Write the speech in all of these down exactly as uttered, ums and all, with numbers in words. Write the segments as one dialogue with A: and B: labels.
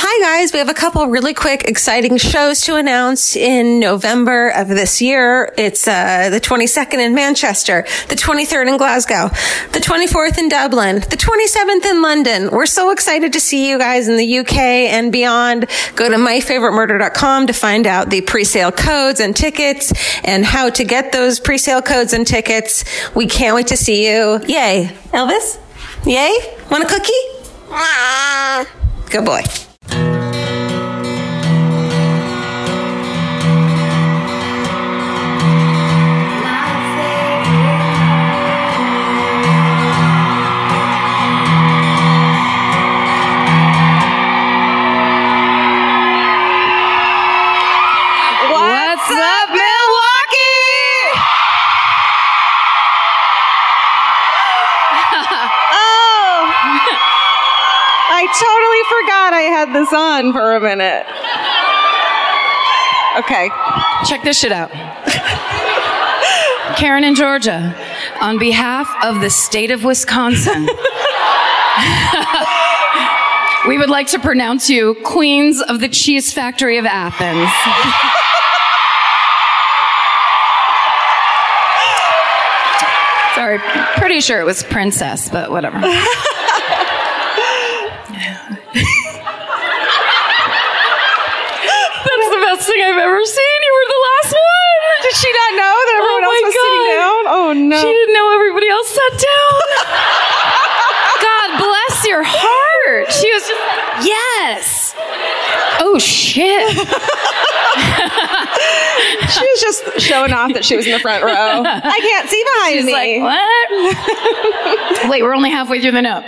A: hi guys, we have a couple really quick, exciting shows to announce in November of this year. It's uh, the twenty-second in Manchester, the twenty-third in Glasgow, the twenty-fourth in Dublin, the twenty-seventh in London. We're so excited to see you guys in the U K and beyond. Go to my favorite murder dot com to find out the pre-sale codes and tickets and how to get those pre-sale codes and tickets. We can't wait to see you. Yay. Elvis? Yay? Want a cookie? Good boy.
B: What's up, Milwaukee?
C: Oh, I totally forgot I had this on for a minute. Okay.
B: Check this shit out. Karen in Georgia, on behalf of the state of Wisconsin, we would like to pronounce you Queens of the Cheese Factory of Athens. Sorry, pretty sure it was princess, but whatever. That's the best thing I've ever seen. You were the last one.
C: Did she not know that everyone
B: Oh
C: else
B: my
C: was
B: God.
C: sitting down? Oh, no.
B: She didn't know everybody else sat down. God bless your heart. She was just, yes. Oh, shit.
C: She was just showing off that she was in the front row. I can't see behind
B: She's
C: me.
B: like, what? Wait, we're only halfway through the note.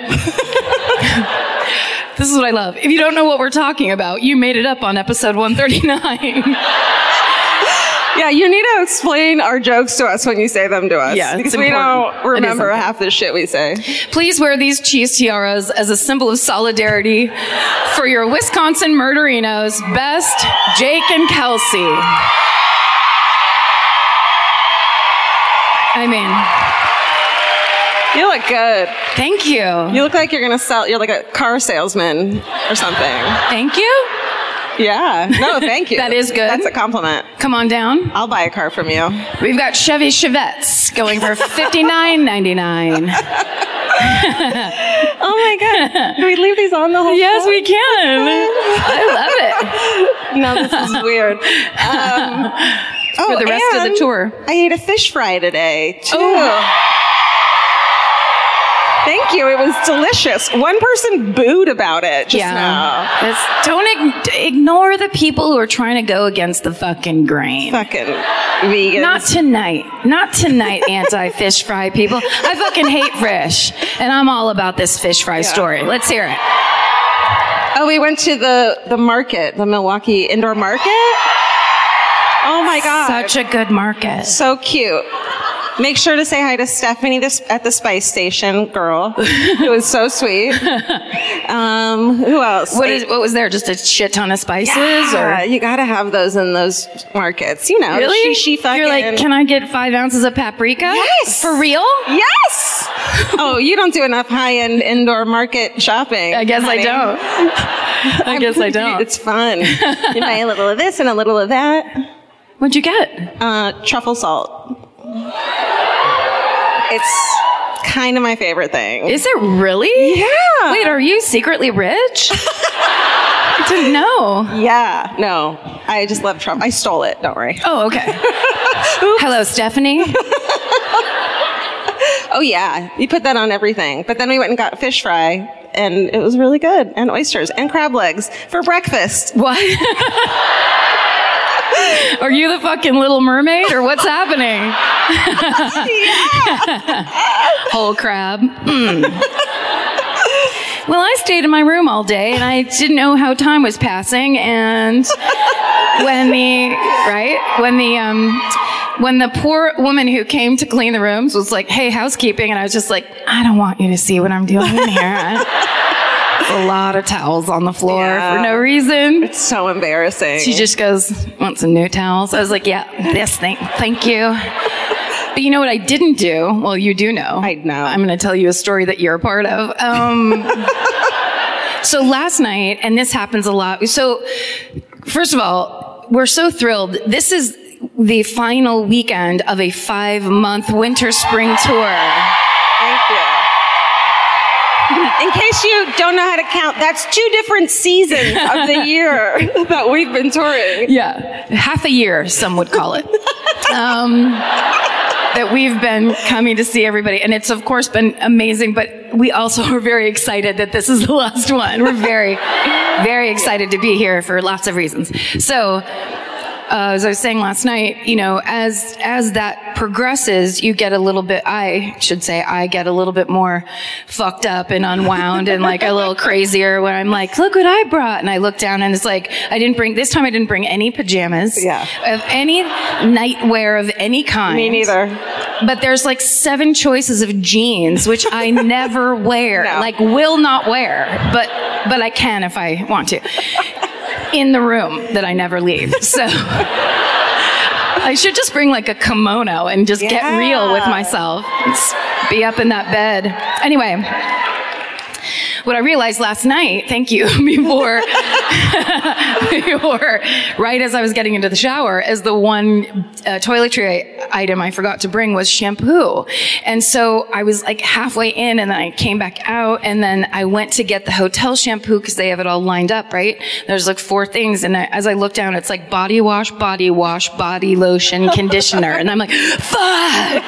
B: This is what I love. If you don't know what we're talking about, you made it up on episode one thirty-nine.
C: Yeah, you need to explain our jokes to us when you say them to us.
B: Yeah, it's
C: because we
B: important.
C: don't remember
B: It is
C: half the shit we say.
B: Please wear these cheese tiaras as a symbol of solidarity for your Wisconsin murderinos. Best, Jake and Kelsey. I mean,
C: You look good.
B: thank you.
C: You look like you're going to sell, you're like a car salesman or something.
B: Thank you.
C: Yeah. No, thank you.
B: That is good.
C: That's a compliment.
B: Come on down.
C: I'll buy a car from you.
B: We've got Chevy Chevettes going for fifty-nine ninety-nine.
C: Oh my God. Can we leave these on the whole
B: Yes,
C: show?
B: we can. I love it.
C: No, this is weird. Um, oh,
B: For the rest of the
C: and
B: tour.
C: I ate a fish fry today, too.
B: Oh.
C: Thank you. It was delicious. One person booed about it just now.
B: That's, don't ig- ignore the people who are trying to go against the fucking grain.
C: Fucking vegans.
B: Not tonight. Not tonight, anti-fish fry people. I fucking hate fish. And I'm all about this fish fry story. Let's hear it.
C: Oh, we went to the, the market, the Milwaukee indoor market. Oh my God.
B: Such a good market.
C: So cute. Make sure to say hi to Stephanie this, at the Spice Station, girl. It was so sweet. Um, who else?
B: What is? What was there? Just a shit ton of spices?
C: Yeah,
B: Or?
C: you gotta have those in those markets. You know,
B: Really?
C: She, she fucking.
B: You're like, can I get five ounces of paprika?
C: Yes.
B: For real?
C: Yes. Oh, you don't do enough high-end indoor market shopping.
B: I guess
C: honey.
B: I don't. I guess I don't.
C: It's fun. You buy a little of this and a little of that.
B: What'd you get?
C: Uh, truffle salt. It's kind of my favorite thing.
B: Is it really?
C: Yeah.
B: Wait, are you secretly rich? I didn't know.
C: Yeah. No, I just love truffle. I stole it. Don't worry.
B: Oh, okay. Hello, Stephanie.
C: Oh yeah, you put that on everything. But then we went and got fish fry, and it was really good, and oysters and crab legs for breakfast.
B: What? Are you the fucking Little Mermaid, or what's happening? Whole crab. Mm. Well, I stayed in my room all day, and I didn't know how time was passing. And when the right when the um when the poor woman who came to clean the rooms was like, "Hey, housekeeping," and I was just like, "I don't want you to see what I'm doing in here." A lot of towels on the floor
C: Yeah.
B: for no reason.
C: It's so embarrassing.
B: She just goes, "Want some new towels?" I was like, "Yeah, this thing, thank you." But you know what I didn't do? Well, you do know.
C: I know.
B: I'm going to tell you a story that you're a part of. Um, So last night, and this happens a lot. So first of all, we're so thrilled. This is the final weekend of a five-month winter spring tour.
C: Thank you. In case you don't know how to count, that's two different seasons of the year that we've been touring.
B: Yeah, half a year, some would call it. Um, that we've been coming to see everybody. And it's, of course, been amazing, but we also are very excited that this is the last one. We're very, very excited to be here for lots of reasons. So, Uh, as I was saying last night, you know, as as that progresses, you get a little bit, I should say, I get a little bit more fucked up and unwound and like a little crazier where I'm like, look what I brought. And I look down and it's like, I didn't bring, this time I didn't bring any pajamas.
C: Yeah.
B: Of any nightwear of any kind.
C: Me neither.
B: But there's like seven choices of jeans, which I never wear,
C: No.
B: like will not wear, but, but I can if I want to. In the room that I never leave. So I should just bring like a kimono and just
C: Yeah.
B: get real with myself. Just be up in that bed. Anyway, what I realized last night, thank you, before, before, right as I was getting into the shower, as the one uh, toiletry item I forgot to bring was shampoo. And so I was like halfway in and then I came back out and then I went to get the hotel shampoo because they have it all lined up, right? There's like four things. And I, as I look down, it's like body wash, body wash, body lotion, conditioner. And I'm like, fuck!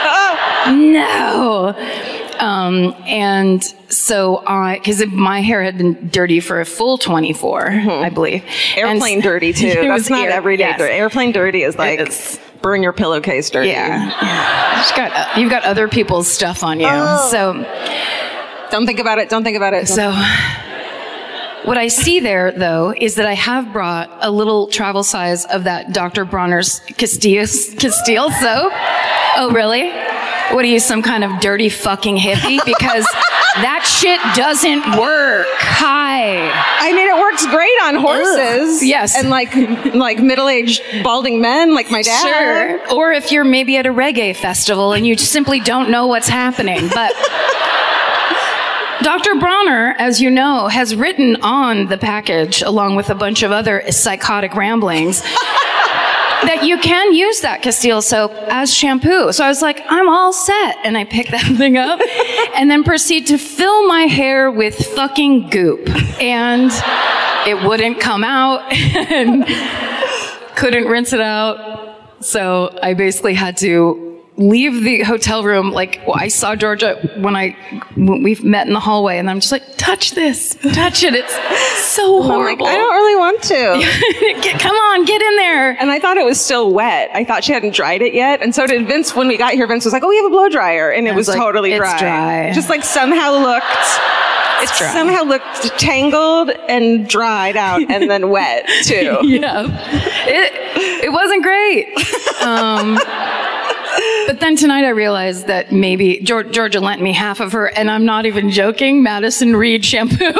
B: No! Um, and so I, cause my hair had been dirty for a full twenty-four, mm-hmm. I believe.
C: Airplane
B: and,
C: dirty too. That's not
B: air,
C: everyday
B: yes.
C: dirty. Airplane dirty is like,
B: It's,
C: burn your pillowcase dirty.
B: yeah. You've got, uh, you've got other people's stuff on you.
C: Oh.
B: So,
C: Don't think about it. Don't think about it. Don't
B: so what I see there though is that I have brought a little travel size of that Doctor Bronner's Castile, Castile soap. Oh, really? What are you, some kind of dirty fucking hippie? Because that shit doesn't work. Hi.
C: I mean, it works great on horses.
B: Ugh. Yes.
C: And like, like middle-aged balding men like my dad.
B: Sure. Or if you're maybe at a reggae festival and you simply don't know what's happening. But Doctor Bronner, as you know, has written on the package, along with a bunch of other psychotic ramblings, that you can use that Castile soap as shampoo. So I was like, I'm all set. And I picked that thing up and then proceed to fill my hair with fucking goop. And it wouldn't come out and couldn't rinse it out. So I basically had to leave the hotel room. Like, well, I saw Georgia when I, when we met in the hallway and I'm just like, touch this, touch it. It's so horrible.
C: I'm like, I don't really want to.
B: Get, come on, get in there.
C: And I thought it was still wet. I thought she hadn't dried it yet. And so did Vince. When we got here, Vince was like, oh, we have a blow dryer. And it
B: I
C: was,
B: was like,
C: totally
B: it's
C: dry.
B: dry.
C: Just like somehow looked,
B: It's
C: it
B: dry.
C: somehow looked tangled and dried out and then wet too.
B: Yeah. It, it wasn't great. Um, But then tonight I realized that maybe Georgia, Georgia lent me half of her, and I'm not even joking, Madison Reed shampoo.
C: Promo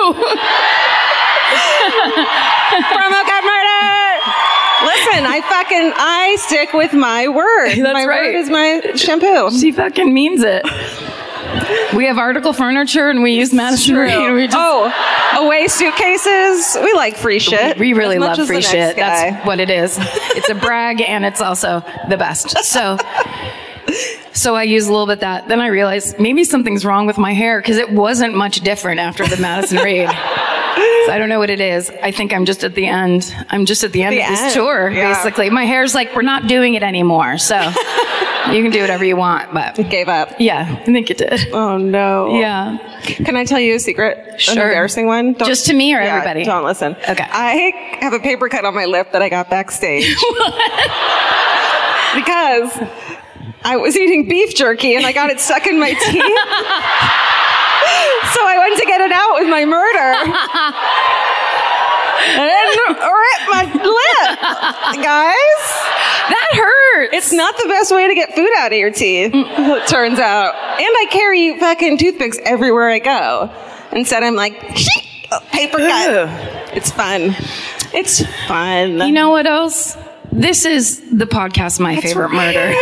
C: code murder! Listen, I fucking, I stick with my word.
B: That's
C: my
B: right.
C: word is my shampoo.
B: She fucking means it. We have article furniture and we use Madison Reed. And we just,
C: Oh, away suitcases. We like free shit.
B: we really
C: as much
B: love
C: as the
B: free
C: next
B: shit.
C: guy.
B: That's what it is. It's a brag and it's also the best. So, so I use a little bit of that. Then I realized maybe something's wrong with my hair because it wasn't much different after the Madison Reed. So I don't know what it is. I think I'm just at the end. I'm just at the end
C: The
B: of this
C: end,
B: tour,
C: yeah.
B: basically. My hair's like, we're not doing it anymore. So you can do whatever you want, but
C: Gave up.
B: yeah, I think it did.
C: Oh no.
B: Yeah.
C: Can I tell you a secret?
B: Sure.
C: An embarrassing one? Don't-
B: Just to me or
C: Yeah,
B: everybody?
C: Don't listen.
B: Okay.
C: I have a paper cut on my lip that I got backstage. Because I was eating beef jerky and I got it stuck in my teeth. So I went to get it out with my murder. And it ripped my lip. Guys.
B: That hurts.
C: It's not the best way to get food out of your teeth, it turns out. And I carry fucking toothpicks everywhere I go. Instead, I'm like, paper cut. It's fun. It's fun.
B: You know what else? This is the podcast, My
C: That's
B: Favorite
C: right.
B: Murder.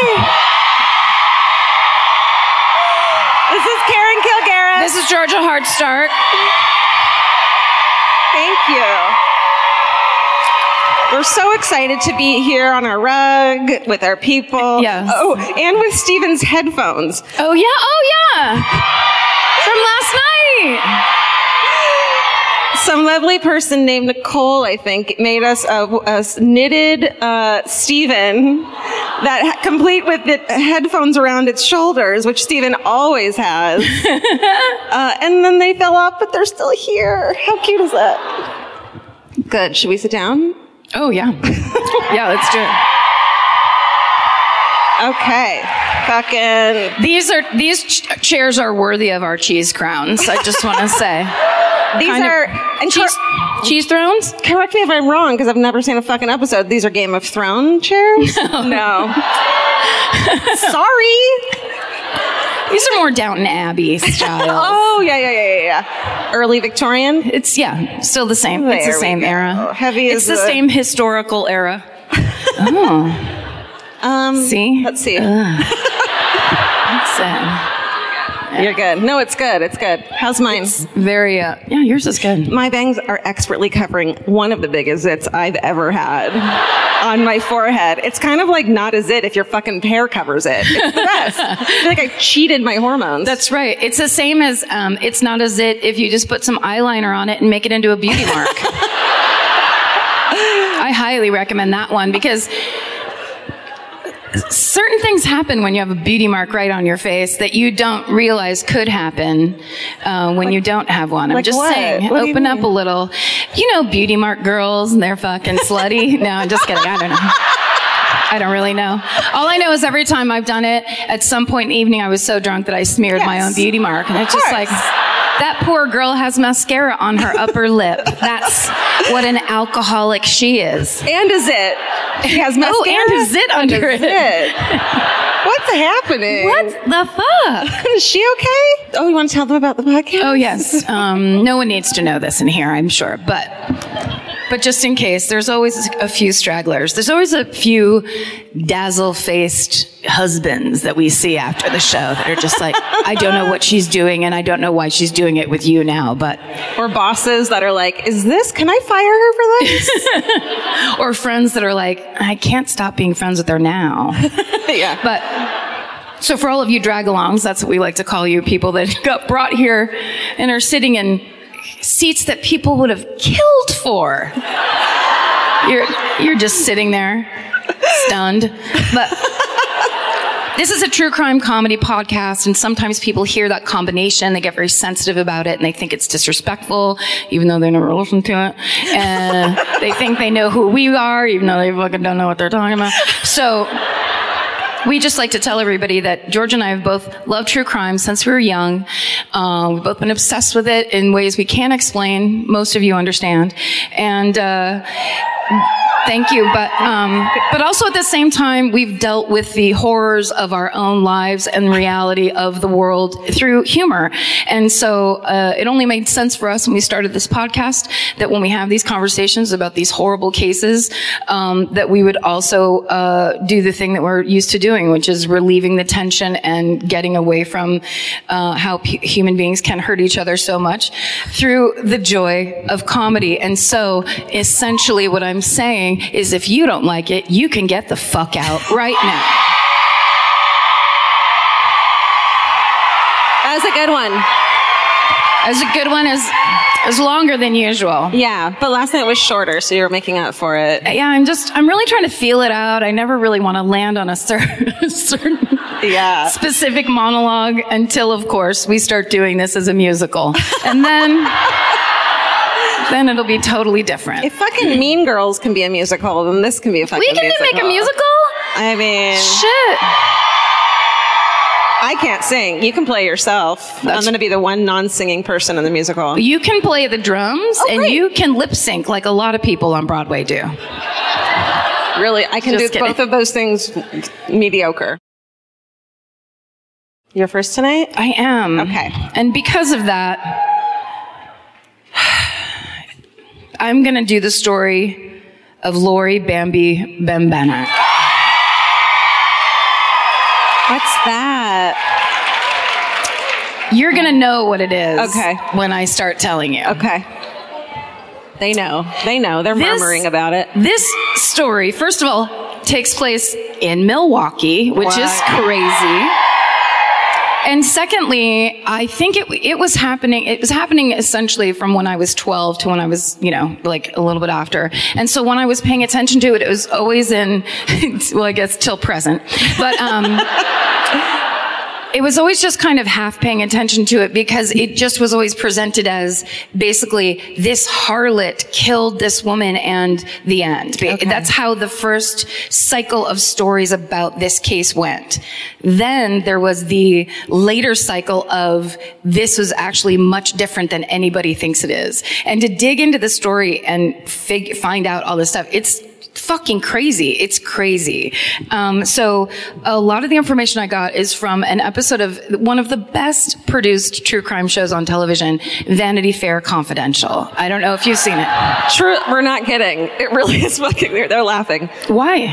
C: This is Karen Kilgariff.
B: This is Georgia Hardstark.
C: Thank you. We're so excited to be here on our rug with our people.
B: Yes.
C: Oh, and with Steven's headphones.
B: Oh, yeah. Oh, yeah. From last night.
C: Some lovely person named Nicole, I think, made us a, a knitted uh, Steven that complete with the headphones around its shoulders, which Steven always has. uh, and then they fell off, but they're still here. How cute is that? Good. Should we sit down?
B: Oh, yeah. Yeah, let's do it.
C: Okay. Fucking.
B: These are these ch- chairs are worthy of our cheese crowns. I just want to say.
C: These
B: Kind
C: are
B: of cheese cheese thrones.
C: Correct me if I'm wrong, because I've never seen a fucking episode. These are Game of Thrones chairs. No. no. Sorry.
B: These are more Downton Abbey style.
C: Oh yeah, yeah, yeah, yeah, yeah. Early Victorian.
B: It's yeah, still the same.
C: There
B: it's the
C: we
B: same
C: go.
B: era.
C: Heavy
B: It's
C: as
B: the
C: a-
B: same historical era. Oh,
C: Um,
B: see.
C: Let's see.
B: That's it.
C: You're good. No, it's good. It's good. How's mine?
B: Very. Uh, yeah, yours is good.
C: My bangs are expertly covering one of the biggest zits I've ever had on my forehead. It's kind of like not a zit if your fucking hair covers it. It's the best. I feel like I cheated my hormones.
B: That's right. It's the same as um, it's not a zit if you just put some eyeliner on it and make it into a beauty mark. I highly recommend that one because certain things happen when you have a beauty mark right on your face that you don't realize could happen uh, when like, you don't have one. I'm
C: like
B: just
C: what?
B: saying,
C: What
B: open up a little. You know, beauty mark girls, and they're fucking slutty. No, I'm just kidding. I don't know. I don't really know. All I know is every time I've done it, at some point in the evening, I was so drunk that I smeared
C: yes.
B: my own beauty mark. And it's just like, that poor girl has mascara on her upper lip. That's what an alcoholic she is.
C: And a zit. She has mascara.
B: Oh, and a zit under
C: and a
B: it.
C: Zit. What's happening?
B: What the fuck?
C: Is she okay? Oh, you want to tell them about the podcast?
B: Oh, yes. Um, no one needs to know this in here, I'm sure. But... But just in case, there's always a few stragglers. There's always a few dazzle-faced husbands that we see after the show that are just like, I don't know what she's doing, and I don't know why she's doing it with you now, but...
C: Or bosses that are like, is this, can I fire her for this?
B: Or friends that are like, I can't stop being friends with her now.
C: Yeah.
B: But... So for all of you drag-alongs, that's what we like to call you, people that got brought here and are sitting in seats that people would have killed for. You're you're just sitting there, stunned. But this is a true crime comedy podcast, and sometimes people hear that combination, they get very sensitive about it, and they think it's disrespectful, even though they never listen to it. And they think they know who we are, even though they fucking don't know what they're talking about. So... we just like to tell everybody that George and I have both loved true crime since we were young. Uh, we've both been obsessed with it in ways we can't explain. Most of you understand. And, uh, thank you. But, um, but also at the same time, we've dealt with the horrors of our own lives and reality of the world through humor. And so, uh, it only made sense for us when we started this podcast that when we have these conversations about these horrible cases, um, that we would also, uh, do the thing that we're used to doing, which is relieving the tension and getting away from, uh, how p- human beings can hurt each other so much through the joy of comedy. And so, essentially what I'm saying is if you don't like it, you can get the fuck out right now.
C: That was a good one.
B: That was a good one. Is is longer than usual.
C: Yeah, but last night was shorter, so you were making up for it.
B: Yeah, I'm just, I'm really trying to feel it out. I never really want to land on a certain, certain
C: yeah.
B: specific monologue until, of course, we start doing this as a musical. And then... then it'll be totally different.
C: If fucking Mean Girls can be a musical, then this can be a fucking
B: we can
C: musical.
B: make a musical?
C: I mean...
B: Shit.
C: I can't sing. You can play yourself.
B: That's
C: I'm going to be the one non-singing person in the musical.
B: You can play the drums,
C: oh,
B: and
C: great.
B: you can lip sync like a lot of people on Broadway do.
C: Really? I can
B: Just
C: do
B: kidding.
C: both of those things mediocre. You're first tonight?
B: I am.
C: Okay.
B: And because of that, I'm going to do the story of Lori Bambi Bembana.
C: What's that?
B: You're going to know what it is
C: Okay.
B: when I start telling you.
C: Okay. They know. They know. They're
B: This-
C: murmuring about it.
B: This story, first of all, takes place in Milwaukee, which is
C: Wow.
B: crazy. And secondly, I think it it was happening. It was happening essentially from when I was twelve to when I was, you know, like a little bit after. And so when I was paying attention to it, it was always in, well, I guess till present. But um, it was always just kind of half paying attention to it because it just was always presented as basically this harlot killed this woman and the end.
C: Okay.
B: That's how the first cycle of stories about this case went. Then there was the later cycle of this was actually much different than anybody thinks it is. And to dig into the story and fig- find out all this stuff, it's fucking crazy. It's crazy. Um, so a lot of the information I got is from an episode of one of the best produced true crime shows on television, Vanity Fair Confidential. I don't know if you've seen it.
C: True, we're not kidding. It really is fucking weird. They're laughing.
B: Why?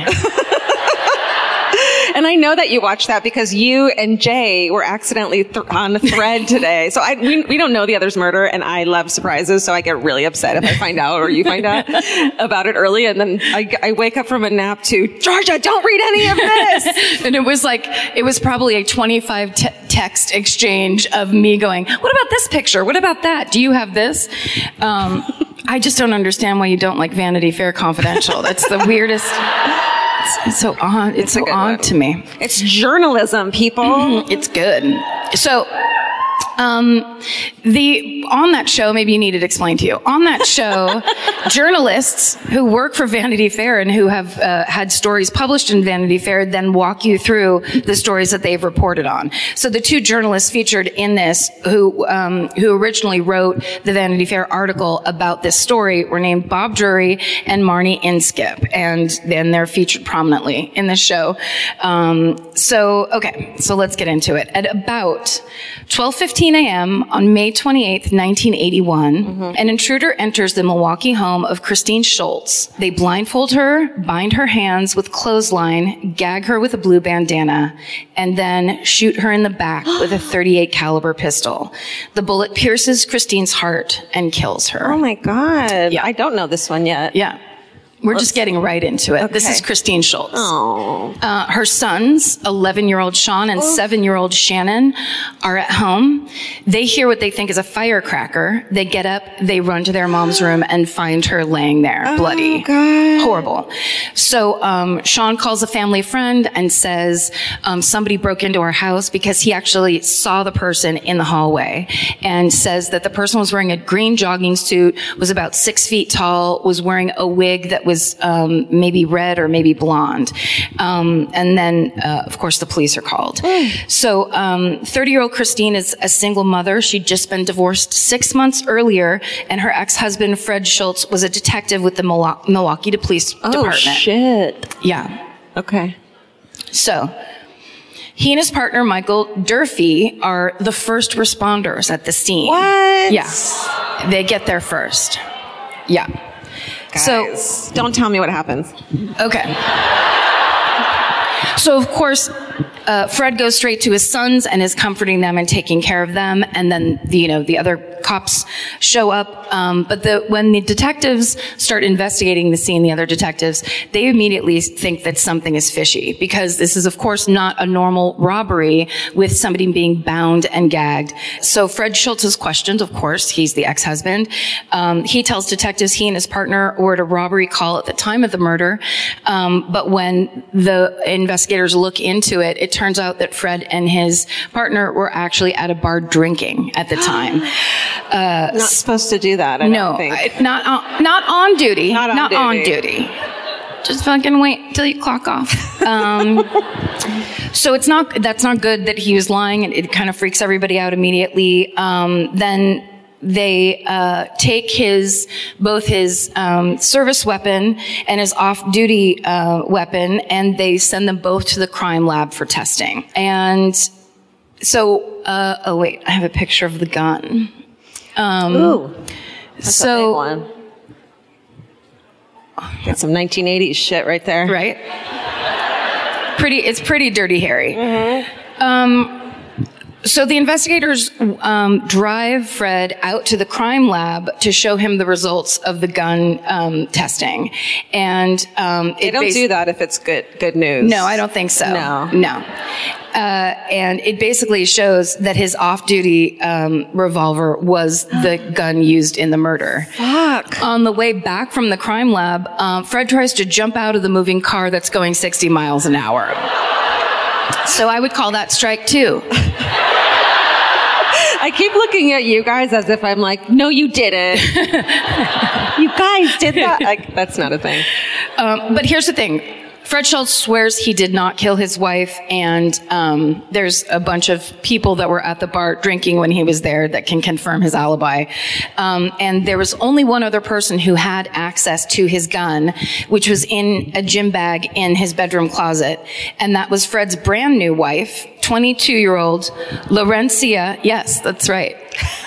C: And I know that you watched that because you and Jay were accidentally th- on a thread today. So I, we, we don't know the other's murder, and I love surprises, so I get really upset if I find out or you find out about it early, and then I, I wake up from a nap to, Georgia, don't read any of this!
B: And it was like, it was probably a twenty-five te- text exchange of me going, what about this picture? What about that? Do you have this? Um, I just don't understand why you don't like Vanity Fair Confidential. That's the weirdest... It's, it's so odd. It's,
C: It's a
B: so
C: good
B: odd
C: one.
B: to me.
C: It's journalism, people.
B: It's good. So, um, the, on that show, maybe you need it explained to you. On that show, journalists who work for Vanity Fair and who have uh, had stories published in Vanity Fair then walk you through the stories that they've reported on. So the two journalists featured in this who, um, who originally wrote the Vanity Fair article about this story were named Bob Drury and Marnie Inskip. And then they're featured prominently in the show. Um, so, okay, so let's get into it. At about twelve fifteen a.m. on May twenty-eighth, nineteen eighty-one, mm-hmm. an intruder enters the Milwaukee home of Christine Schultz. They blindfold her, bind her hands with clothesline, gag her with a blue bandana, and then shoot her in the back with a thirty-eight caliber pistol. The bullet pierces Christine's heart and kills her.
C: Oh my God.
B: Yeah.
C: I don't know this one yet.
B: Yeah. We're
C: Let's-
B: just getting right into it. This
C: Okay.
B: is Christine Schultz.
C: Oh.
B: Uh, her sons, eleven-year-old Sean and seven-year-old Shannon, are at home. They hear what they think is a firecracker. They get up, they run to their mom's room and find her laying there, bloody.
C: God.
B: Horrible. So um, Sean calls a family friend and says um, somebody broke into our house because he actually saw the person in the hallway and says that the person was wearing a green jogging suit, was about six feet tall, was wearing a wig that was um, maybe red or maybe blonde. Um, and then, uh, of course, the police are called. So um, thirty-year-old Christine is a single mother. She'd just been divorced six months earlier, and her ex-husband, Fred Schultz, was a detective with the Mil- Milwaukee Police
C: Oh,
B: Department.
C: shit.
B: Yeah.
C: Okay.
B: So he and his partner, Michael Durfee, are the first responders at the scene.
C: What?
B: Yeah. They get there first. Yeah.
C: Guys, don't tell me what happens.
B: Okay. So, of course, uh, Fred goes straight to his sons and is comforting them and taking care of them. And then, the, you know, the other cops show up. Um, but the, when the detectives start investigating the scene, the other detectives, they immediately think that something is fishy because this is, of course, not a normal robbery with somebody being bound and gagged. So Fred Schultz is questioned, of course. He's the ex-husband. Um, he tells detectives he and his partner were at a robbery call at the time of the murder. Um, but when the investigators look into it, it turns out that Fred and his partner were actually at a bar drinking at the time. Uh,
C: Not supposed to do that, I
B: no,
C: don't think.
B: I- not on, not on duty.
C: Not on duty.
B: on duty. Just fucking wait till you clock off. Um, so it's not, that's not good that he was lying. It, it kind of freaks everybody out immediately. Um, then they uh, take his both his um, service weapon and his off-duty uh, weapon, and they send them both to the crime lab for testing. And so, uh, oh wait, I have a picture of the gun. Um,
C: Ooh. That's
B: so,
C: a big one. Got some nineteen eighties shit right there.
B: right? Pretty, it's pretty dirty, Harry.
C: Mm-hmm.
B: Um, So the investigators um, drive Fred out to the crime lab to show him the results of the gun um, testing, and um,
C: they
B: it
C: don't
B: bas-
C: do that if it's good good news.
B: No, I don't think so.
C: No,
B: no. Uh, and it basically shows that his off-duty um, revolver was the gun used in the murder.
C: Fuck.
B: On the way back from the crime lab, um, Fred tries to jump out of the moving car that's going sixty miles an hour. So I would call that strike two.
C: I keep looking at you guys as if I'm like, no, you didn't. You guys did that. Like, that's not a thing.
B: Um, but here's the thing. Fred Schultz swears he did not kill his wife, and um, there's a bunch of people that were at the bar drinking when he was there that can confirm his alibi. Um, and there was only one other person who had access to his gun, which was in a gym bag in his bedroom closet, and that was Fred's brand new wife, twenty-two-year-old Laurencia. Yes, that's right.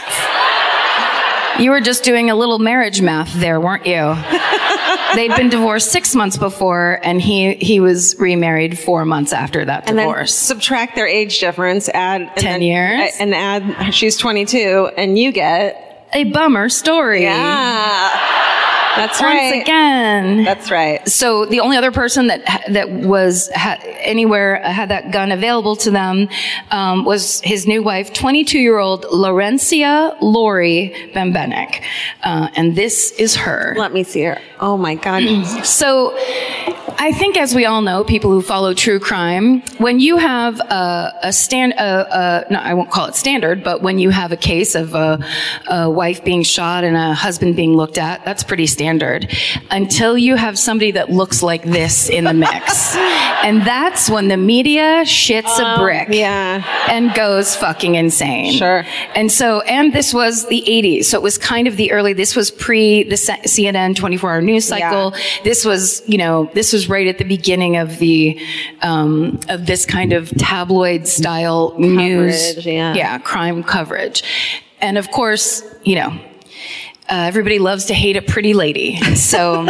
B: You were just doing a little marriage math there, weren't you? They'd been divorced six months before, and he, he was remarried four months after that
C: and
B: divorce.
C: Then subtract their age difference, add and
B: ten
C: then,
B: years,
C: and add she's twenty-two, and you get
B: a bummer story.
C: Yeah. That's
B: Once
C: right.
B: again.
C: That's right.
B: So the only other person that that was ha- anywhere had that gun available to them um, was his new wife, twenty-two-year-old Laurencia Lori Bembenek, uh, and this is her.
C: Let me see her. Oh my God.
B: So, I think, as we all know, people who follow true crime, when you have a, a stand, a, a, no, I won't call it standard, but when you have a case of a, a wife being shot and a husband being looked at, that's pretty standard. Until you have somebody that looks like this in the mix. And that's when the media shits
C: um,
B: a brick.
C: Yeah.
B: And goes fucking insane.
C: Sure.
B: And so, and this was the eighties. So it was kind of the early, this was pre the C N N twenty-four hour news cycle.
C: Yeah.
B: This was, you know, this was right at the beginning of the, um, of this kind of tabloid style
C: coverage,
B: news.
C: Yeah.
B: Yeah. Crime coverage. And of course, you know, uh, everybody loves to hate a pretty lady. So,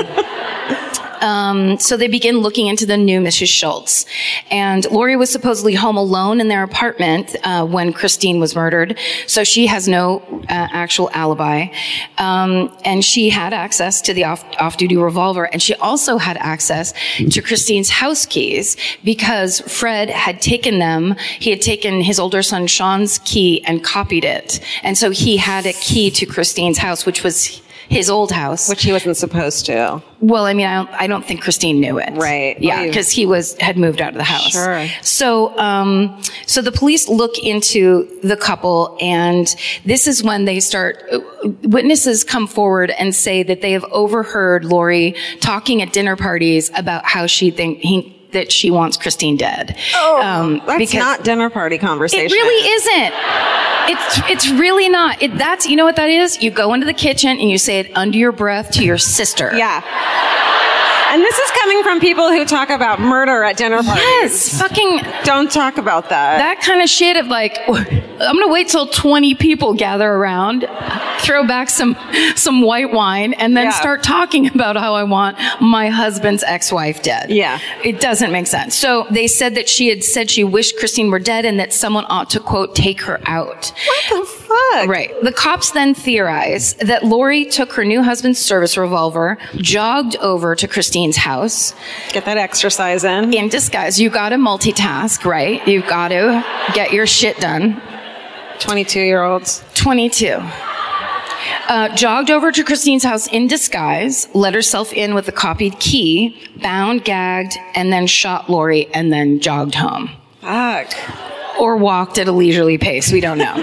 B: Um, so they begin looking into the new Missus Schultz. And Lori was supposedly home alone in their apartment uh, when Christine was murdered. So she has no uh, actual alibi. Um, and she had access to the off, off-duty revolver. And she also had access to Christine's house keys because Fred had taken them. He had taken his older son Sean's key and copied it. And so he had a key to Christine's house, which was his old house.
C: Which he wasn't supposed to.
B: Well, I mean, I don't, I don't think Christine knew it.
C: Right.
B: Yeah, because he was, had moved out of the house.
C: Sure.
B: So, um, so the police look into the couple, and this is when they start, witnesses come forward and say that they have overheard Lori talking at dinner parties about how she think, he, that she wants Christine dead.
C: Oh,
B: um,
C: that's
B: because
C: not dinner party conversation.
B: It really isn't. It's it's really not. It, that's, you know what that is? You go into the kitchen and you say it under your breath to your sister.
C: Yeah. And this is coming from people who talk about murder at dinner parties.
B: Yes, fucking.
C: Don't talk about that.
B: That kind of shit of like, I'm gonna wait till twenty people gather around, throw back some some white wine, and then
C: Yeah.
B: start talking about how I want my husband's ex-wife dead.
C: Yeah.
B: It doesn't make sense. So they said that she had said she wished Christine were dead and that someone ought to, quote, take her out.
C: What the fuck?
B: Right. The cops then theorize that Lori took her new husband's service revolver, jogged over to Christine's house.
C: Get that exercise in.
B: In disguise. You gotta multitask, right? You've gotta get your shit done.
C: twenty-two-year-olds.
B: twenty-two. Uh, jogged over to Christine's house in disguise, let herself in with a copied key, bound, gagged, and then shot Lori, and then jogged home.
C: Fuck.
B: Or walked at a leisurely pace. We don't know.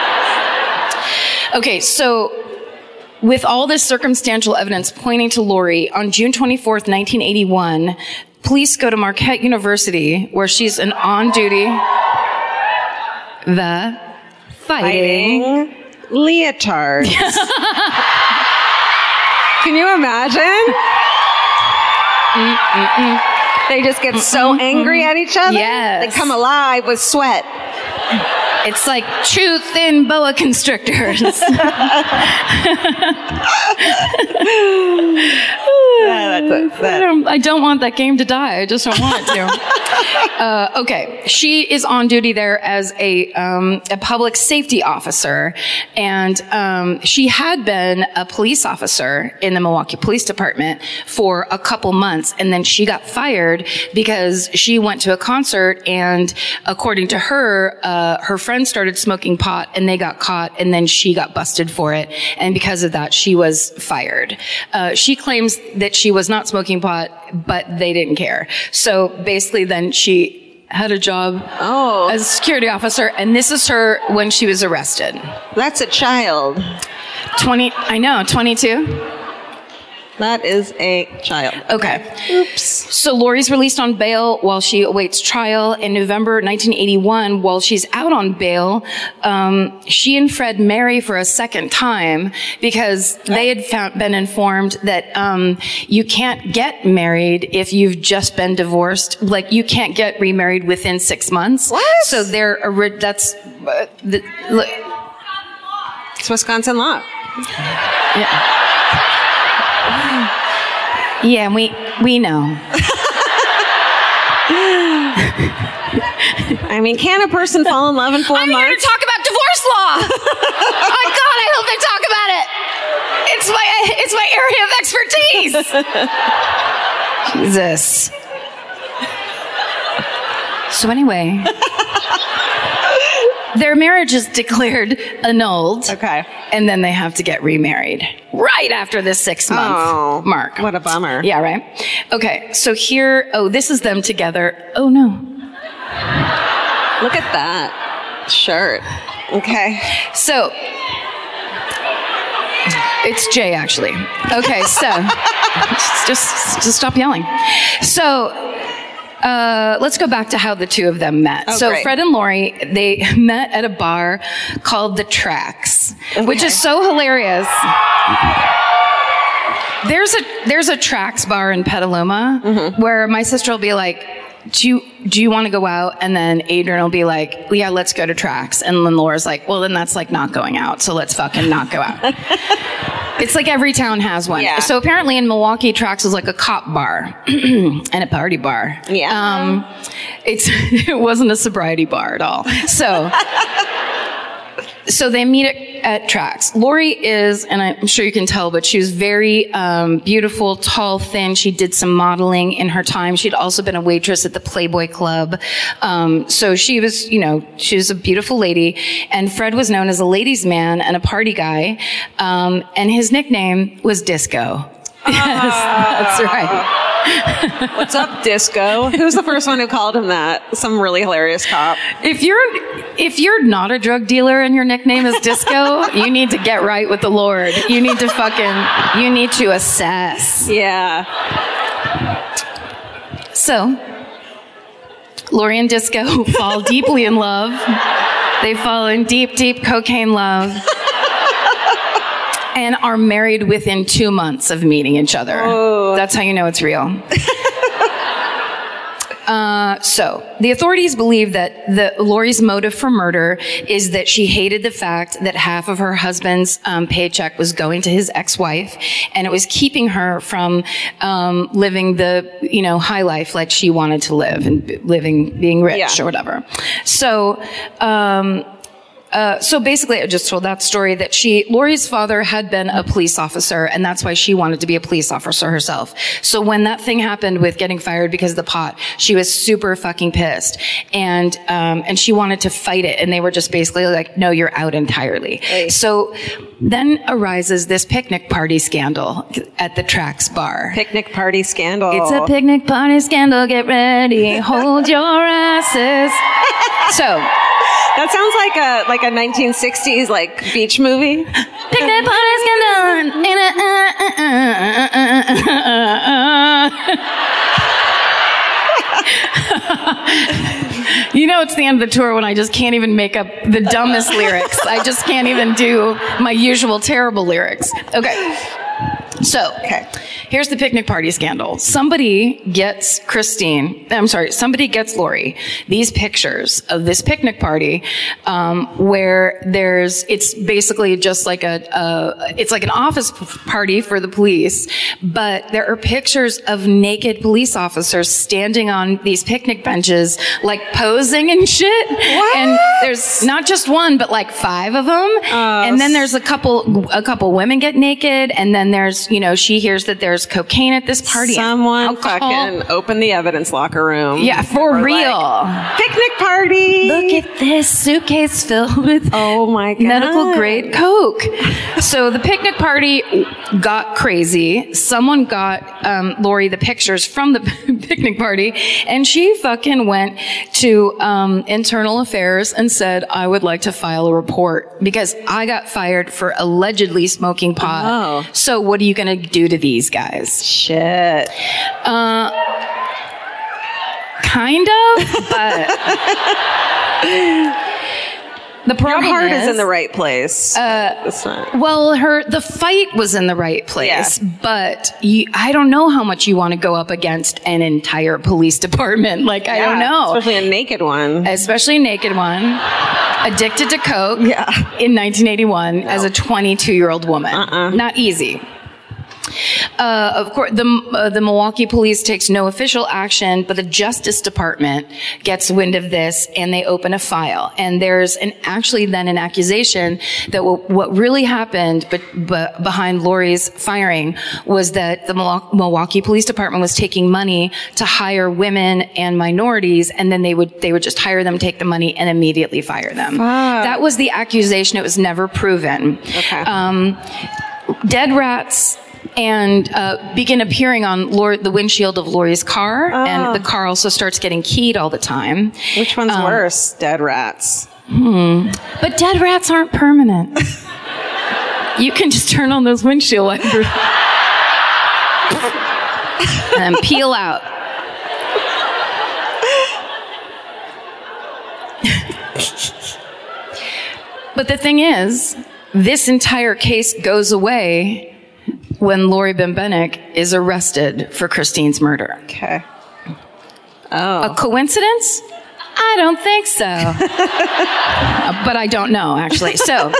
B: Okay, so with all this circumstantial evidence pointing to Lori, on June twenty-fourth, nineteen eighty-one, police go to Marquette University, where she's an on-duty, the fighting,
C: Fighting leotards. Can you imagine?
B: Mm-mm-mm.
C: They just get so angry at each other.
B: Yes.
C: They come alive with sweat.
B: It's like true thin boa constrictors.
C: Yeah, that's that, that.
B: I, don't, I don't want that game to die. I just don't want it to. uh, okay. She is on duty there as a, um, a public safety officer. And, um, she had been a police officer in the Milwaukee Police Department for a couple months. And then she got fired because she went to a concert and according to her, uh, her friends started smoking pot and they got caught and then she got busted for it. And because of that, she was fired. Uh, she claims that she was not smoking pot, but they didn't care. So basically then she had a job
C: oh.
B: as a security officer, and this is her when she was arrested.
C: That's a child.
B: twenty, I know, twenty-two?
C: That is a child.
B: Okay.
C: Oops.
B: So Lori's released on bail while she awaits trial. In November nineteen eighty-one, while she's out on bail, um, she and Fred marry for a second time because they had found, been informed that um, you can't get married if you've just been divorced. Like, you can't get remarried within six months.
C: What?
B: So they're, that's, uh, the, look.
C: It's Wisconsin law.
B: Yeah. Yeah, we we know.
C: I mean, can a person fall in love in four
B: I'm
C: months?
B: here to talk about divorce law. Oh God, I hope they talk about it. It's my it's my area of expertise. Jesus. So anyway, their marriage is declared annulled.
C: Okay.
B: And then they have to get remarried right after this six month
C: oh,
B: mark.
C: What a bummer.
B: Yeah, right? Okay, so here, oh, this is them together. Oh no.
C: Look at that shirt. Okay.
B: So, it's Jay, actually. Okay, so, just, just stop yelling. So, Uh, let's go back to how the two of them met.
C: Oh,
B: so
C: great.
B: Fred and Lori, they met at a bar called The Tracks,
C: okay.
B: which is so hilarious. There's a there's a Tracks bar in Petaluma mm-hmm. where my sister will be like, do you, do you want to go out? And then Adrian will be like, well, yeah, let's go to Tracks. And then Laura's like, well, then that's like not going out. So let's fucking not go out. It's like every town has one.
C: Yeah.
B: So apparently in Milwaukee, Tracks is like a cop bar and a party bar.
C: Yeah.
B: Um, it's, it wasn't a sobriety bar at all. So, so they meet at, at Tracks. Lori is, and I'm sure you can tell, but she was very um, beautiful, tall, thin. She did some modeling in her time. She'd also been a waitress at the Playboy Club. Um, so she was, you know, she was a beautiful lady. And Fred was known as a ladies' man and a party guy. Um, and his nickname was Disco. Yes, that's right.
C: What's up, Disco? Who's the first one who called him that? Some really hilarious cop.
B: If you're if you're not a drug dealer and your nickname is Disco, you need to get right with the Lord. You need to fucking you need to assess.
C: Yeah.
B: So, Lori and Disco fall deeply in love. They fall in deep, deep cocaine love. And are married within two months of meeting each other.
C: Oh.
B: That's how you know it's real. uh, so, the authorities believe that the Lori's motive for murder is that she hated the fact that half of her husband's um, paycheck was going to his ex-wife, and it was keeping her from um, living the, you know, high life like she wanted to live and b- living, being rich
C: Yeah.
B: or whatever. So, um, Uh, so basically, I just told that story that she, Lori's father had been a police officer, and that's why she wanted to be a police officer herself. So when that thing happened with getting fired because of the pot, she was super fucking pissed, and um, and she wanted to fight it, and they were just basically like, "No, you're out entirely."
C: Hey.
B: So then arises this picnic party scandal at the Tracks bar.
C: Picnic party scandal.
B: It's a picnic party scandal. Get ready, hold your asses. So.
C: That sounds like a like a nineteen sixties like beach movie.
B: Picnic party scandal. You know, it's the end of the tour when I just can't even make up the dumbest lyrics. I just can't even do my usual terrible lyrics. Okay. So,
C: Okay.
B: here's the picnic party scandal. Somebody gets Christine, I'm sorry, somebody gets Lori these pictures of this picnic party, um, where there's, it's basically just like a, a, it's like an office party for the police, but there are pictures of naked police officers standing on these picnic benches, like posing and shit.
C: What?
B: And there's not just one, but like five of them.
C: Oh,
B: and then there's a couple, a couple women get naked, and then there's, you know, she hears that there's cocaine at this party.
C: Someone
B: alcohol.
C: fucking open the evidence locker room.
B: Yeah, for
C: We're
B: real.
C: like, picnic party.
B: Look at this suitcase filled with
C: Oh my God.
B: medical grade coke. So the picnic party got crazy. Someone got um, Lori the pictures from the picnic party, and she fucking went to um, internal affairs and said, I would like to file a report because I got fired for allegedly smoking pot.
C: Oh.
B: So what are you going to do to these guys?
C: Shit.
B: Uh, kind of, but the
C: Your
B: problem
C: heart
B: is,
C: is in the right place. Uh, it's not.
B: well, her the fight was in the right place,
C: Yeah.
B: but you, I don't know how much you want to go up against an entire police department. Like I don't
C: Yeah,
B: know,
C: Especially a naked one.
B: especially a naked one, addicted to coke.
C: Yeah.
B: In nineteen eighty-one, as a twenty-two-year-old woman,
C: Uh-uh.
B: not easy. Uh, of course, the uh, the Milwaukee police takes no official action, but the Justice Department gets wind of this and they open a file. And there's an actually then an accusation that w- what really happened, but, but behind Lori's firing was that the Mil- Milwaukee Police Department was taking money to hire women and minorities, and then they would they would just hire them, take the money, and immediately fire them. That was the accusation. It was never proven.
C: Okay.
B: Um, dead rats. And uh, begin appearing on Lori, the windshield of Lori's car,
C: Oh.
B: and the car also starts getting keyed all the time.
C: Which one's
B: Um,
C: worse? Dead rats.
B: But dead rats aren't permanent. You can just turn on those windshield wipers and then peel out. But the thing is, this entire case goes away when Lori Bembenek is arrested for Christine's murder.
C: Okay. Oh.
B: A coincidence? I don't think so. Uh, but I don't know, actually. So,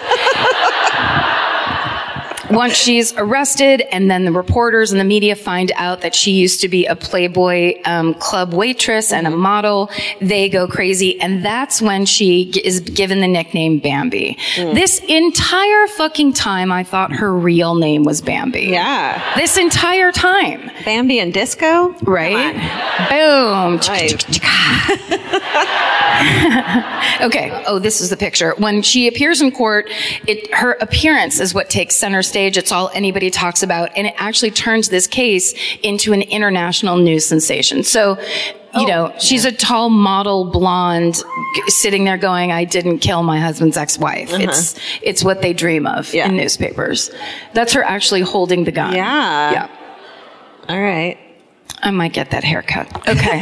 B: once she's arrested, and then the reporters and the media find out that she used to be a Playboy um, club waitress and a model, they go crazy, and that's when she g- is given the nickname Bambi.
C: Mm.
B: This entire fucking time, I thought her real name was Bambi.
C: Yeah.
B: This entire time.
C: Bambi and disco?
B: Right? Boom.
C: Right.
B: Okay. Oh, this is the picture. When she appears in court, it, her appearance is what takes center stage. It's all anybody talks about. And it actually turns this case into an international news sensation. So, you
C: Oh,
B: know, she's a tall model blonde g- sitting there going, I didn't kill my husband's ex-wife. It's, it's what they dream of
C: Yeah.
B: in newspapers. That's her actually holding the gun.
C: Yeah.
B: Yeah.
C: All right.
B: I might get that haircut. Okay.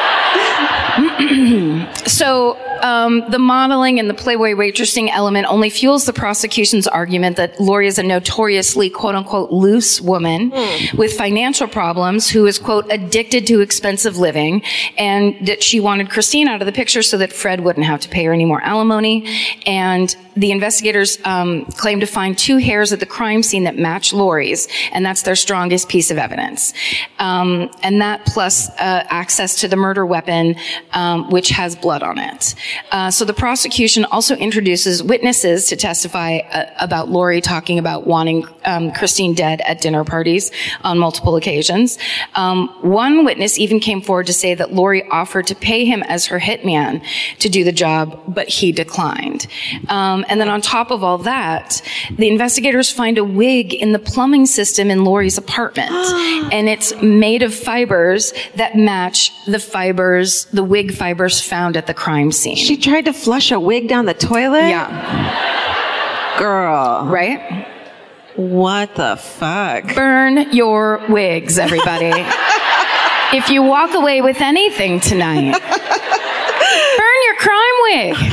B: So um, the modeling and the Playboy waitressing element only fuels the prosecution's argument that Lori is a notoriously quote-unquote loose woman
C: Hmm.
B: with financial problems who is, quote, addicted to expensive living, and that she wanted Christine out of the picture so that Fred wouldn't have to pay her any more alimony. And the investigators um, claim to find two hairs at the crime scene that match Lori's, and that's their strongest piece of evidence. Um, and that plus uh, access to the murder weapon, um, which has blood on it. Uh, so the prosecution also introduces witnesses to testify uh, about Lori talking about wanting um, Christine dead at dinner parties on multiple occasions. Um, one witness even came forward to say that Lori offered to pay him as her hitman to do the job, but he declined. Um, and then on top of all that, the investigators find a wig in the plumbing system in Lori's apartment, and it's made of fibers that match the fibers, the wig fibers found at the crime scene.
C: She tried to flush a wig down the toilet?
B: Yeah.
C: Girl.
B: Right?
C: What the fuck?
B: Burn your wigs, everybody. If you walk away with anything tonight, burn your crime wig.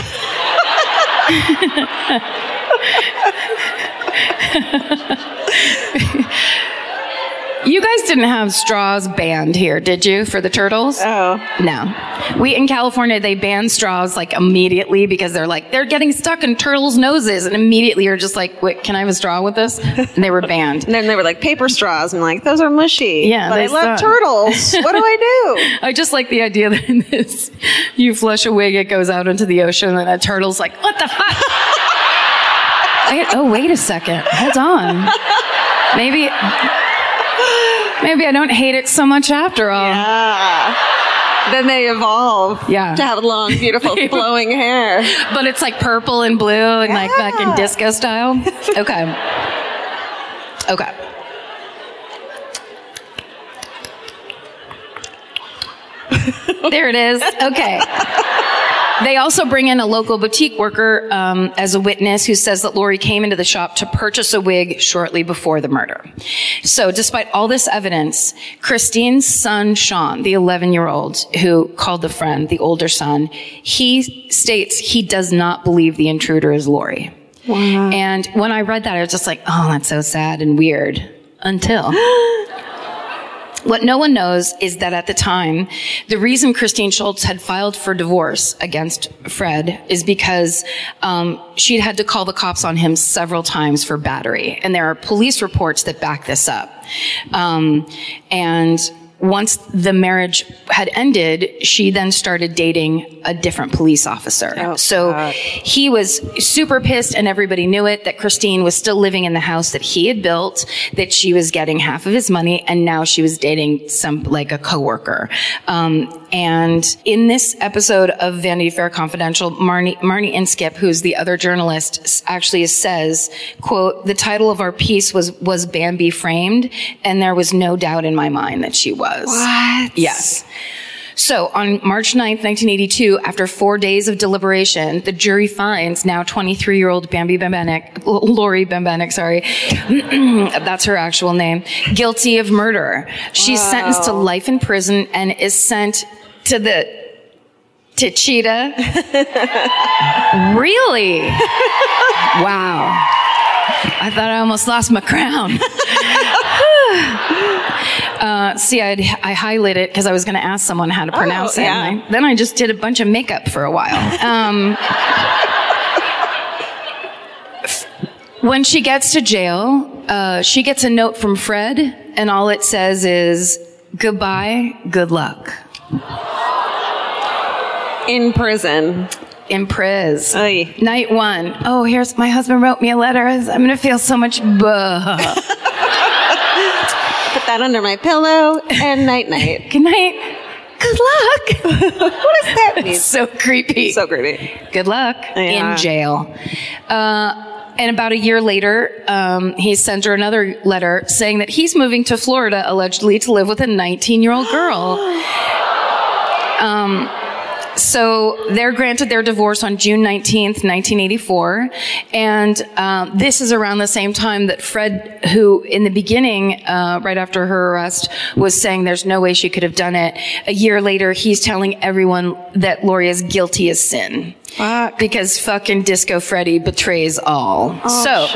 B: You guys didn't have straws banned here, did you, for the turtles?
C: Oh.
B: No. We, in California, they ban straws, like, immediately because they're like, they're getting stuck in turtles' noses. And immediately you're just like, wait, can I have a straw with this? And they were banned.
C: And then they were like, paper straws. And I'm like, those are mushy.
B: Yeah,
C: but
B: they
C: I love
B: suck.
C: turtles. What do I do?
B: I just like the idea that in this, you flush a wig, it goes out into the ocean, and a turtle's like, what the fuck? I, oh, wait a second. Hold on. Maybe, maybe I don't hate it so much after all.
C: Yeah. Then they evolve
B: Yeah.
C: to have long, beautiful, flowing hair.
B: But it's like purple and blue and like
C: Yeah.
B: fucking disco style. Okay. Okay. There it is. Okay. They also bring in a local boutique worker um, as a witness who says that Lori came into the shop to purchase a wig shortly before the murder. So despite all this evidence, Christine's son, Sean, the eleven-year-old who called the friend, the older son, he states he does not believe the intruder is Lori.
C: Wow.
B: And when I read that, I was just like, oh, that's so sad and weird. Until... What no one knows is that at the time, the reason Christine Schultz had filed for divorce against Fred is because um, she'd had to call the cops on him several times for battery. And there are police reports that back this up. Um, and once the marriage had ended, she then started dating a different police officer.
C: Oh,
B: so
C: God.
B: he was super pissed, and everybody knew it, that Christine was still living in the house that he had built, that she was getting half of his money, and now she was dating some, like a coworker. Um, and in this episode of Vanity Fair Confidential, Marnie, Marnie Inskip, who's the other journalist, actually says, quote, the title of our piece was, was Bambi Framed, and there was no doubt in my mind that she was.
C: What?
B: Yes. So on March ninth, nineteen eighty-two, after four days of deliberation, the jury finds now twenty-three-year-old Bambi Bembenek, Lori Bembenek, sorry, that's her actual name, guilty of murder. She's
C: Wow.
B: sentenced to life in prison and is sent to the to Cheetah. Really? Wow. I thought I almost lost my crown. Uh, see, I'd, I highlighted it because I was going to ask someone how to pronounce
C: Oh,
B: it.
C: yeah.
B: And I, then I just did a bunch of makeup for a while. Um, when she gets to jail, uh, she gets a note from Fred, and all it says is, goodbye, good luck.
C: In prison.
B: In Priz.
C: Oy.
B: Night one. Oh, here's, my husband wrote me a letter. I'm going to feel so much buh.
C: Put that under my pillow and night night.
B: Good night. Good luck.
C: What does that mean?
B: It's so creepy.
C: So creepy.
B: Good luck
C: Yeah.
B: in jail. Uh, and about a year later, um, he sent her another letter saying that he's moving to Florida, allegedly to live with a nineteen-year-old girl. Um, so they're granted their divorce on June nineteenth, nineteen eighty-four. And um, this is around the same time that Fred, who in the beginning, uh, right after her arrest, was saying there's no way she could have done it. A year later, he's telling everyone that Lori is guilty as sin.
C: Fuck.
B: Because fucking Disco Freddy betrays all.
C: Oh,
B: so,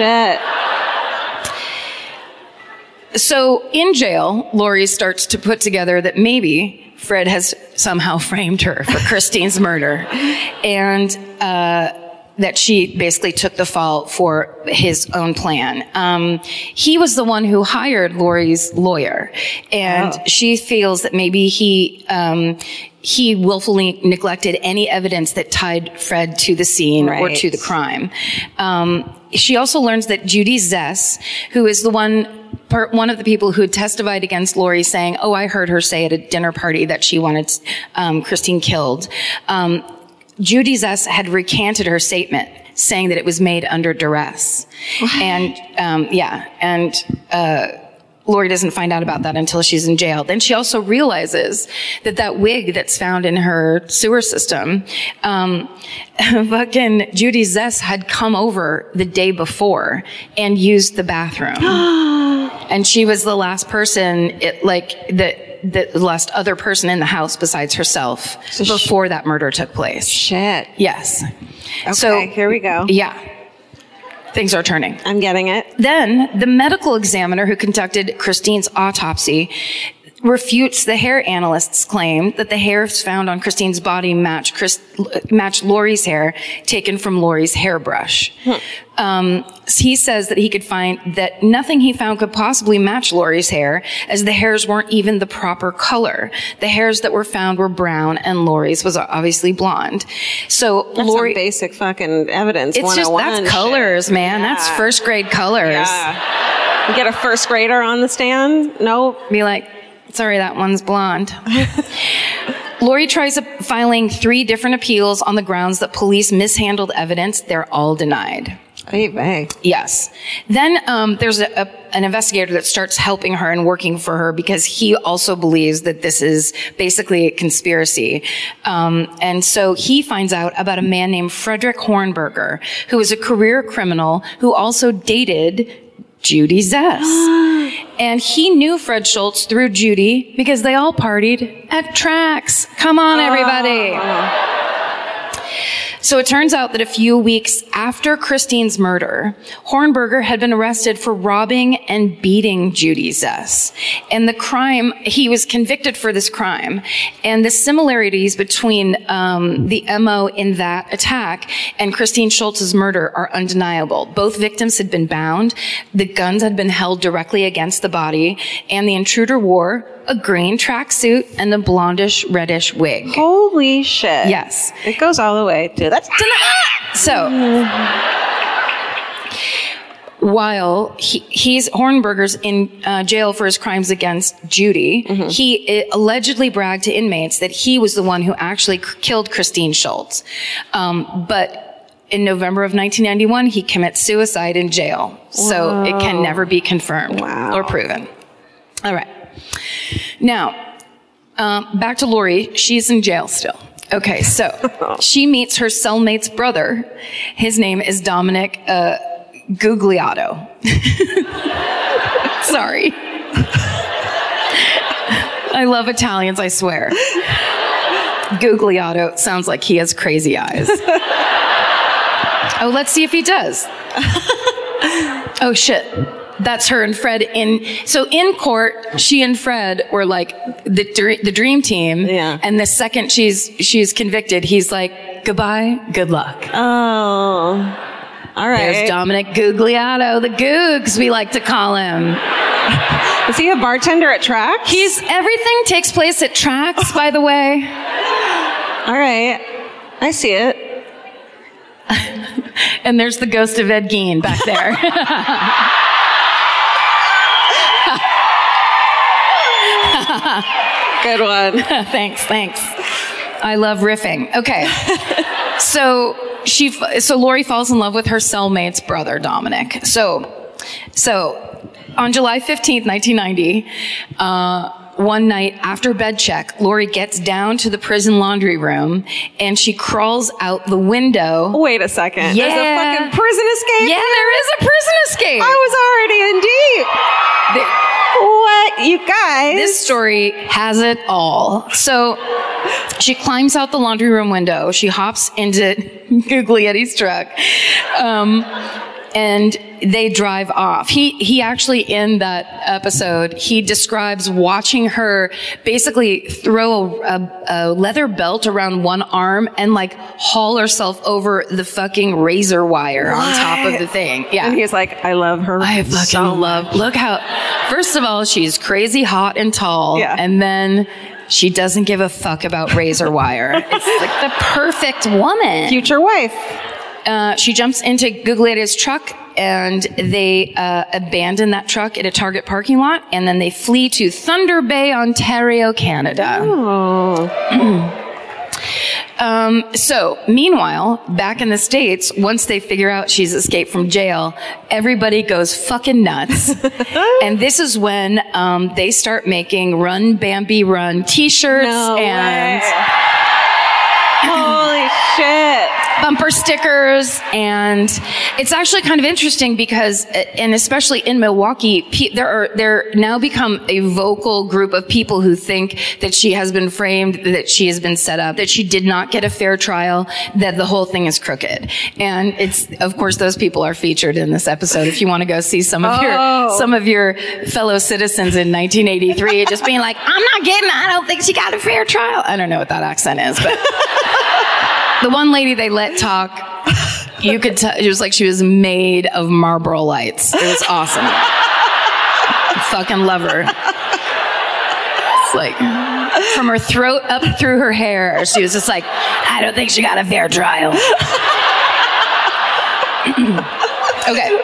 C: shit.
B: So in jail, Lori starts to put together that maybe Fred has somehow framed her for Christine's murder, and uh, that she basically took the fall for his own plan. Um, he was the one who hired Lori's lawyer, and
C: Oh.
B: she feels that maybe he um, he willfully neglected any evidence that tied Fred to the scene or
C: Right.
B: to the crime. Um, she also learns that Judy Zess, who is the one Per, one of the people who had testified against Lori, saying, oh, I heard her say at a dinner party that she wanted um, Christine killed. Um, Judy Zess had recanted her statement, saying that it was made under duress. What? And, um, yeah, and uh, Lori doesn't find out about that until she's in jail. Then she also realizes that that wig that's found in her sewer system, um, fucking Judy Zess had come over the day before and used the bathroom. And she was the last person, it, like, the, the last other person in the house besides herself
C: So sh-
B: before that murder took place.
C: Shit.
B: Yes.
C: Okay,
B: So,
C: here we go.
B: yeah. things are turning.
C: I'm getting it.
B: Then the medical examiner who conducted Christine's autopsy refutes the hair analyst's claim that the hairs found on Christine's body match Chris, match Lori's hair taken from Lori's hairbrush. Hmm. Um, he says that he could find that nothing he found could possibly match Lori's hair, as the hairs weren't even the proper color. The hairs that were found were brown, and Lori's was obviously blonde. So
C: that's
B: Lori,
C: some basic fucking evidence.
B: It's just that's colors,
C: shit.
B: man. Yeah. That's first grade colors.
C: Yeah. You get a first grader on the stand? No.
B: Be like, sorry, that one's blonde. Lori tries filing three different appeals on the grounds that police mishandled evidence. They're all denied.
C: Hey, hey.
B: Yes. Then um, there's a, a, an investigator that starts helping her and working for her because he also believes that this is basically a conspiracy. Um, and so he finds out about a man named Frederick Hornberger, who is a career criminal who also dated Judy Zess. And he knew Fred Schultz through Judy because they all partied at Trax. Come on, everybody. Oh. So it turns out that a few weeks after Christine's murder, Hornberger had been arrested for robbing and beating Judy Zess. And the crime, he was convicted for this crime. And the similarities between um, the M O in that attack and Christine Schultz's murder are undeniable. Both victims had been bound, the guns had been held directly against the body, and the intruder wore a green tracksuit and a blondish reddish wig.
C: Holy shit.
B: Yes.
C: It goes all the way to that's
B: so while he, he's Hornberger's in uh, jail for his crimes against Judy, mm-hmm. he uh, allegedly bragged to inmates that he was the one who actually c- killed Christine Schultz. Um, but in November of nineteen ninety-one, he commits suicide in jail. Wow. So it can never be confirmed wow. or proven. All right. Now, um, back to Lori. She's in jail still. Okay, so she meets her cellmate's brother. His name is Dominic uh, Guglielmo. Sorry. I love Italians, I swear. Guglielmo sounds like he has crazy eyes. Oh, let's see if he does. Oh, shit. That's her and Fred in, so in court, she and Fred were like the, the dream team.
C: Yeah.
B: And the second she's, she's convicted, he's like, goodbye, good luck.
C: Oh. All right.
B: There's Dominic Guglielmo, the Googs, we like to call him.
C: Is he a bartender at Trax?
B: He's, everything takes place at Trax, by the way.
C: All right. I see it.
B: And there's the ghost of Ed Gein back there.
C: Good one.
B: Thanks, thanks. I love riffing. Okay. So she, so Lori falls in love with her cellmate's brother, Dominic. So, so on July fifteenth, nineteen ninety, uh, one night after bed check, Lori gets down to the prison laundry room and she crawls out the window.
C: Wait a second.
B: Yeah.
C: There's a fucking prison escape?
B: Yeah, there is a prison escape.
C: I was already in deep. The- What? You guys?
B: This story has it all. So she climbs out the laundry room window. She hops into Guglielmo's truck. Um, and they drive off. He, he actually, in that episode, he describes watching her basically throw a, a, a leather belt around one arm and like haul herself over the fucking razor wire what? on top of the thing. Yeah.
C: And he's like, I love her.
B: I fucking
C: so
B: love, look how, first of all, she's crazy hot and tall.
C: Yeah.
B: And then she doesn't give a fuck about razor wire. It's like the perfect woman.
C: Future wife.
B: Uh, she jumps into Guglielmo's truck and they uh, abandon that truck at a Target parking lot, and then they flee to Thunder Bay, Ontario, Canada.
C: Oh.
B: um, so, meanwhile, back in the States, once they figure out she's escaped from jail, everybody goes fucking nuts. And this is when um, they start making Run Bambi Run t-shirts
C: no
B: and...
C: way. Holy shit.
B: bumper stickers, and it's actually kind of interesting because, and especially in Milwaukee, there are there now become a vocal group of people who think that she has been framed, that she has been set up, that she did not get a fair trial, that the whole thing is crooked. And it's, of course, those people are featured in this episode. If you want to go see some of
C: oh.
B: your some of your fellow citizens in nineteen eighty-three, just being like, I'm not getting, I don't think she got a fair trial. I don't know what that accent is, but the one lady they let talk, you could tell, it was like she was made of Marlboro Lights. It was awesome. I fucking love her. It's like, from her throat up through her hair, she was just like, I don't think she got a fair trial. Okay.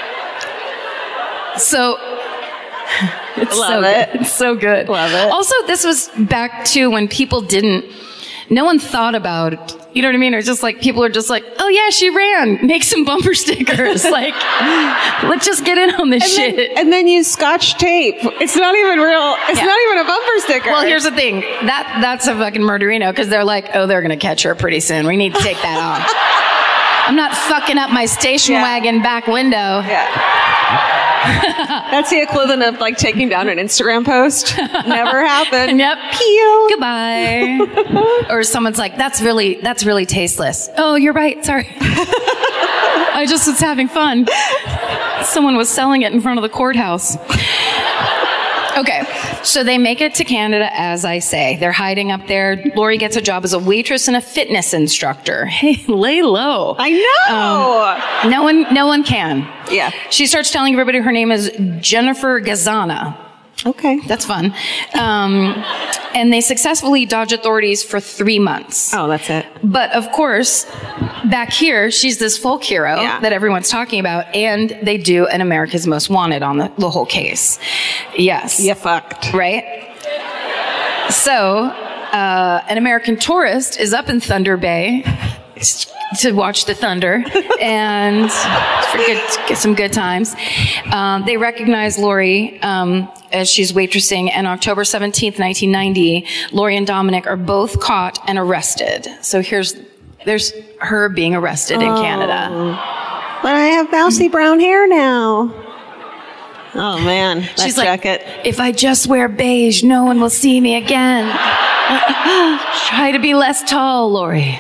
B: So, it's
C: Love
B: so
C: it.
B: good. It's so good.
C: Love it.
B: Also, this was back to when people didn't, no one thought about it. You know what I mean? It was just like, people are just like, oh yeah, she ran. Make some bumper stickers. Like, let's just get in on this
C: and
B: shit.
C: Then, and then use Scotch tape. It's not even real. It's
B: Yeah.
C: not even a bumper sticker.
B: Well, here's the thing. That That's a fucking murderino, because they're like, oh, they're going to catch her pretty soon. We need to take that off. I'm not fucking up my station
C: Yeah.
B: wagon back window.
C: Yeah. That's the equivalent of like taking down an Instagram post. Never happened.
B: Yep.
C: Pew.
B: Goodbye. Or someone's like, that's really, that's really tasteless. Oh, you're right. Sorry. I just was having fun. Someone was selling it in front of the courthouse. Okay, so they make it to Canada, as I say. They're hiding up there. Lori gets a job as a waitress and a fitness instructor. Hey, lay low.
C: I know.
B: Um, no one, no one can.
C: Yeah.
B: She starts telling everybody her name is Jennifer Gazana.
C: Okay.
B: That's fun. Um, and they successfully dodge authorities for three months.
C: Oh, that's it.
B: But of course, back here, she's this folk hero
C: Yeah.
B: that everyone's talking about, and they do an America's Most Wanted on the, the whole case. Yes.
C: You fucked.
B: Right? So, uh, an American tourist is up in Thunder Bay to watch the thunder and for good, get some good times. Um, they recognize Lori um, as she's waitressing, and October seventeenth, nineteen ninety, Lori and Dominic are both caught and arrested. So here's there's her being arrested in
C: Oh.
B: Canada.
C: But I have mousy brown hair now. Oh man, that
B: She's
C: jacket.
B: like, if I just wear beige, no one will see me again. Try to be less tall, Lori.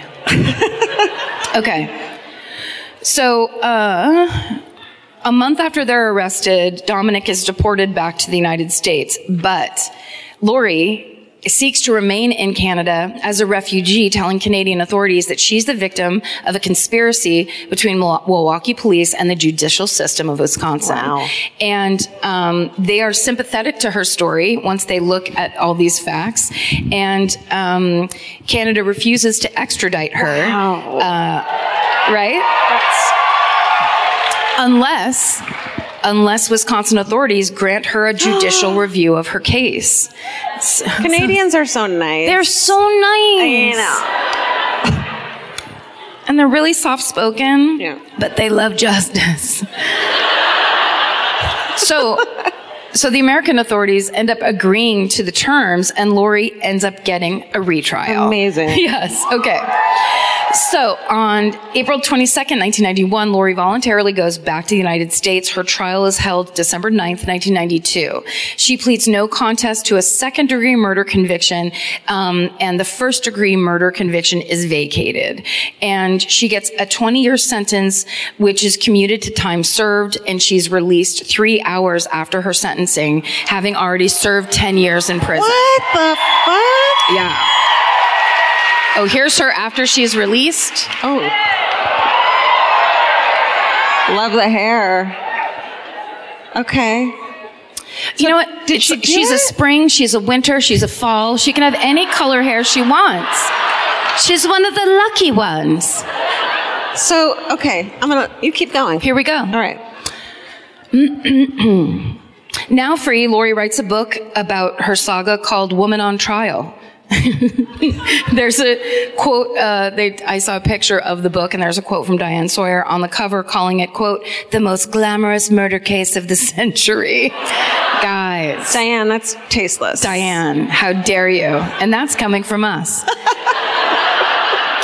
B: Okay. So, uh, a month after they're arrested, Dominic is deported back to the United States, but Lori seeks to remain in Canada as a refugee, telling Canadian authorities that she's the victim of a conspiracy between Milwaukee police and the judicial system of Wisconsin.
C: Wow.
B: And um, they are sympathetic to her story once they look at all these facts. And um, Canada refuses to extradite her.
C: Wow.
B: Uh, right? That's... Unless... Unless Wisconsin authorities grant her a judicial review of her case. So,
C: Canadians are so nice.
B: they're so nice.
C: I
B: And they're really soft-spoken,
C: Yeah.
B: but they love justice. so, so the American authorities end up agreeing to the terms, and Lori ends up getting a retrial.
C: Amazing.
B: Yes. Okay. So on April twenty-second, nineteen ninety-one, Lori voluntarily goes back to the United States. Her trial is held December ninth, nineteen ninety-two. She pleads no contest to a second-degree murder conviction, um, and the first-degree murder conviction is vacated. And she gets a twenty-year sentence, which is commuted to time served, and she's released three hours after her sentencing, having already served ten years in prison.
C: What the fuck?
B: Yeah. Oh, here's her after she's released.
C: Oh. Love the hair. Okay.
B: You know what?
C: Did she do
B: She's a
C: it?
B: spring, she's a winter, she's a fall. She can have any color hair she wants. She's one of the lucky ones.
C: So, okay, I'm gonna, you keep going.
B: Here we go.
C: All right.
B: Now free, Lori writes a book about her saga called Woman on Trial. There's a quote, uh, they, I saw a picture of the book, and there's a quote from Diane Sawyer on the cover calling it, quote, the most glamorous murder case of the century. Guys.
C: Diane, that's tasteless.
B: Diane, how dare you? And that's coming from us.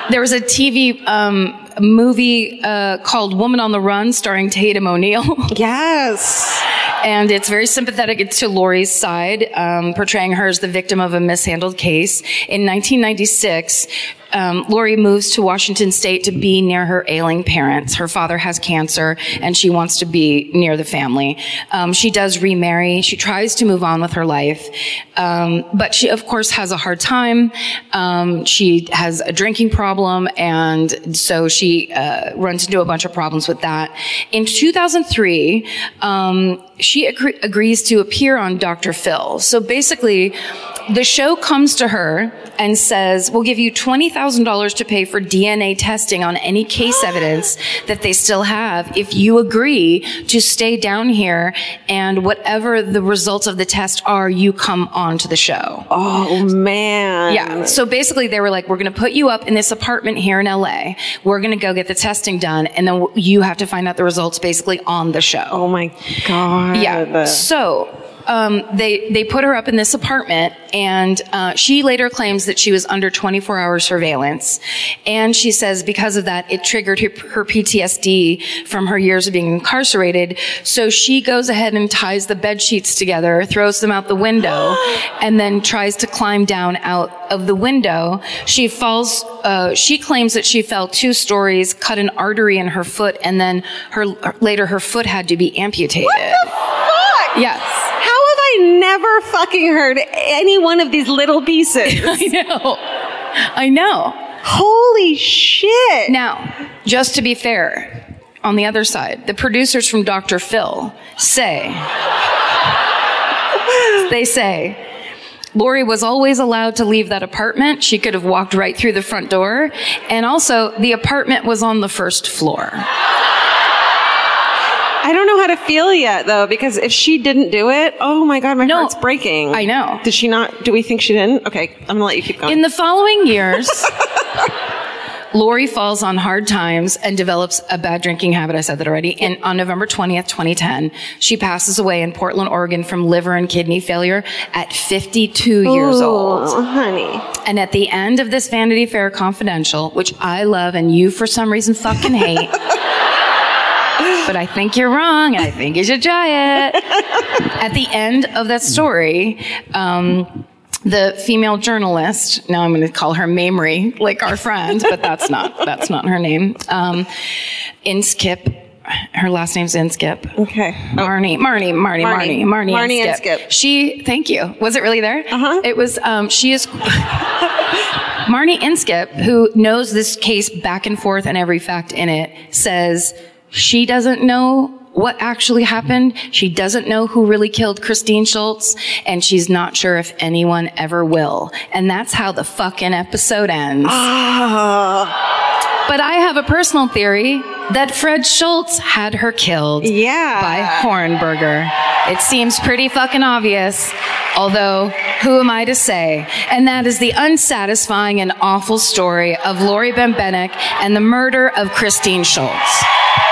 B: there was a T V um, movie uh, called Woman on the Run starring Tatum O'Neal.
C: Yes.
B: And it's very sympathetic. It's to Lori's side, um, portraying her as the victim of a mishandled case. In nineteen ninety-six, um, Lori moves to Washington State to be near her ailing parents. Her father has cancer, and she wants to be near the family. Um, she does remarry. She tries to move on with her life, um, but she, of course, has a hard time. Um, she has a drinking problem, and so she uh, runs into a bunch of problems with that. In two thousand three, um, she agree- agrees to appear on Doctor Phil. So basically, the show comes to her and says, we'll give you twenty thousand dollars to pay for D N A testing on any case evidence that they still have if you agree to stay down here, and whatever the results of the test are, you come on to the show.
C: Oh, man.
B: Yeah. So basically, they were like, we're going to put you up in this apartment here in L A. We're going to go get the testing done, and then you have to find out the results basically on the show.
C: Oh, my God.
B: Yeah. So um, they they put her up in this apartment, and uh, she later claims that she was under twenty-four hour surveillance. And she says because of that, it triggered her, her P T S D from her years of being incarcerated. So she goes ahead and ties the bed sheets together, throws them out the window, and then tries to climb down out of the window. She falls, uh, she claims that she fell two stories, cut an artery in her foot, and then her later her foot had to be amputated.
C: What the fuck?
B: Yes.
C: How have I never fucking heard any one of these little pieces?
B: I know. I know.
C: Holy shit.
B: Now, just to be fair, on the other side, the producers from Doctor Phil say, they say, Lori was always allowed to leave that apartment. She could have walked right through the front door. And also, the apartment was on the first floor.
C: I don't know how to feel yet, though, because if she didn't do it, oh my God, my
B: No,
C: heart's breaking.
B: I know.
C: Did she not? Do we think she didn't? Okay, I'm gonna let you keep going.
B: In the following years, Lori falls on hard times and develops a bad drinking habit. I said that already. And on November twentieth, twenty ten, she passes away in Portland, Oregon from liver and kidney failure at fifty-two years old.
C: Oh, honey.
B: And at the end of this Vanity Fair Confidential, which I love and you for some reason fucking hate, but I think you're wrong, and I think you should try it. At the end of that story, um, the female journalist, now I'm going to call her Mamrie, like our friend, but that's not, that's not her name. Um, Inskip, her last name's Inskip.
C: Okay.
B: Marnie, Marnie, Marnie, Marnie, Marnie,
C: Marnie
B: Inskip.
C: Inskip.
B: She, thank you. Was it really there?
C: Uh-huh.
B: It was, um, she is, Marnie Inskip, who knows this case back and forth and every fact in it, says she doesn't know what actually happened. She doesn't know who really killed Christine Schultz, and she's not sure if anyone ever will. And that's how the fucking episode ends.
C: Ah.
B: But I have a personal theory that Fred Schultz had her killed
C: Yeah.
B: by Hornberger. It seems pretty fucking obvious, although who am I to say? And that is the unsatisfying and awful story of Lori Bembenek and the murder of Christine Schultz.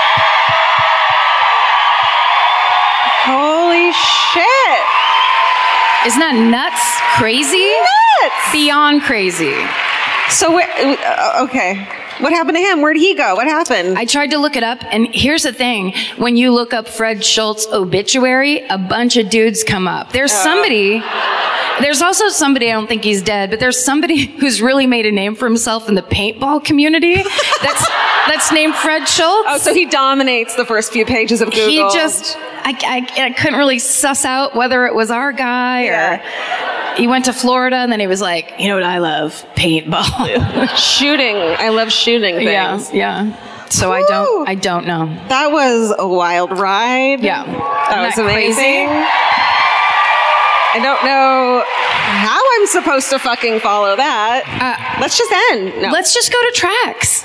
C: Holy shit.
B: Isn't that nuts? Crazy?
C: Nuts.
B: Beyond crazy.
C: So, where, uh, okay. What happened to him? Where'd he go? What happened?
B: I tried to look it up, and here's the thing. When you look up Fred Schultz obituary, a bunch of dudes come up. There's
C: Oh.
B: somebody, there's also somebody, I don't think he's dead, but there's somebody who's really made a name for himself in the paintball community that's, that's named Fred Schultz.
C: Oh, so he dominates the first few pages of Google.
B: He just, I, I, I couldn't really suss out whether it was our guy
C: Yeah.
B: or he went to Florida and then he was like, you know what I love? Paintball.
C: Shooting. I love shooting things.
B: Yeah, yeah. So I
C: Woo.
B: don't, I don't know.
C: That was a wild ride.
B: Yeah.
C: That was
B: Isn't that
C: amazing.
B: crazy?
C: I don't know how I'm supposed to fucking follow that.
B: Uh,
C: Let's just end. No.
B: Let's just go to tracks.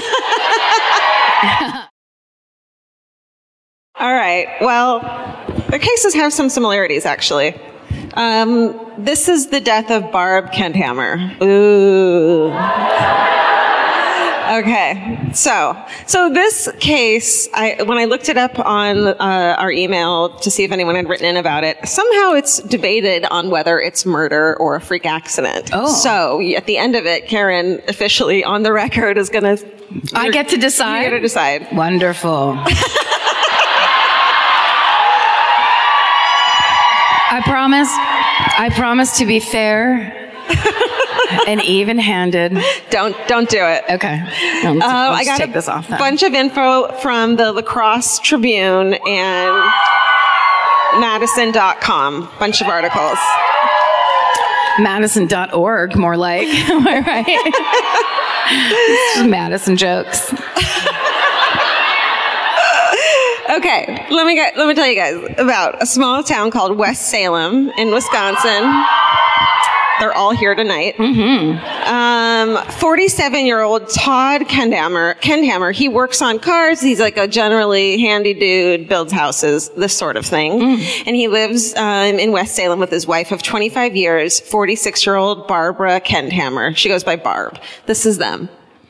C: All right. Well, their cases have some similarities, actually. Um, this is the death of Barb Kenthammer. Ooh. Okay, so so this case, I when I looked it up on uh, our email to see if anyone had written in about it, somehow it's debated on whether it's murder or a freak accident.
B: Oh.
C: So at the end of it, Karen officially on the record is going to.
B: I get to decide?
C: You get to decide.
B: Wonderful. I promise, I promise to be fair and even-handed.
C: Don't don't do it.
B: Okay. I'll,
C: Uh,
B: I'll
C: I
B: just
C: got
B: take
C: a
B: this off then.
C: bunch of info from the La Crosse Tribune and Madison dot com. Bunch of articles.
B: Madison dot org, more like. Am I right? It's just Madison jokes.
C: Okay, let me get, let me tell you guys about a small town called West Salem in Wisconsin. They're all here tonight.
B: Mm-hmm.
C: Um, forty-seven-year-old Todd Kendhammer, Kendhammer, he works on cars. He's like a generally handy dude, builds houses, this sort of thing. Mm. And he lives um, in West Salem with his wife of twenty-five years, forty-six-year-old Barbara Kendhammer. She goes by Barb. This is them.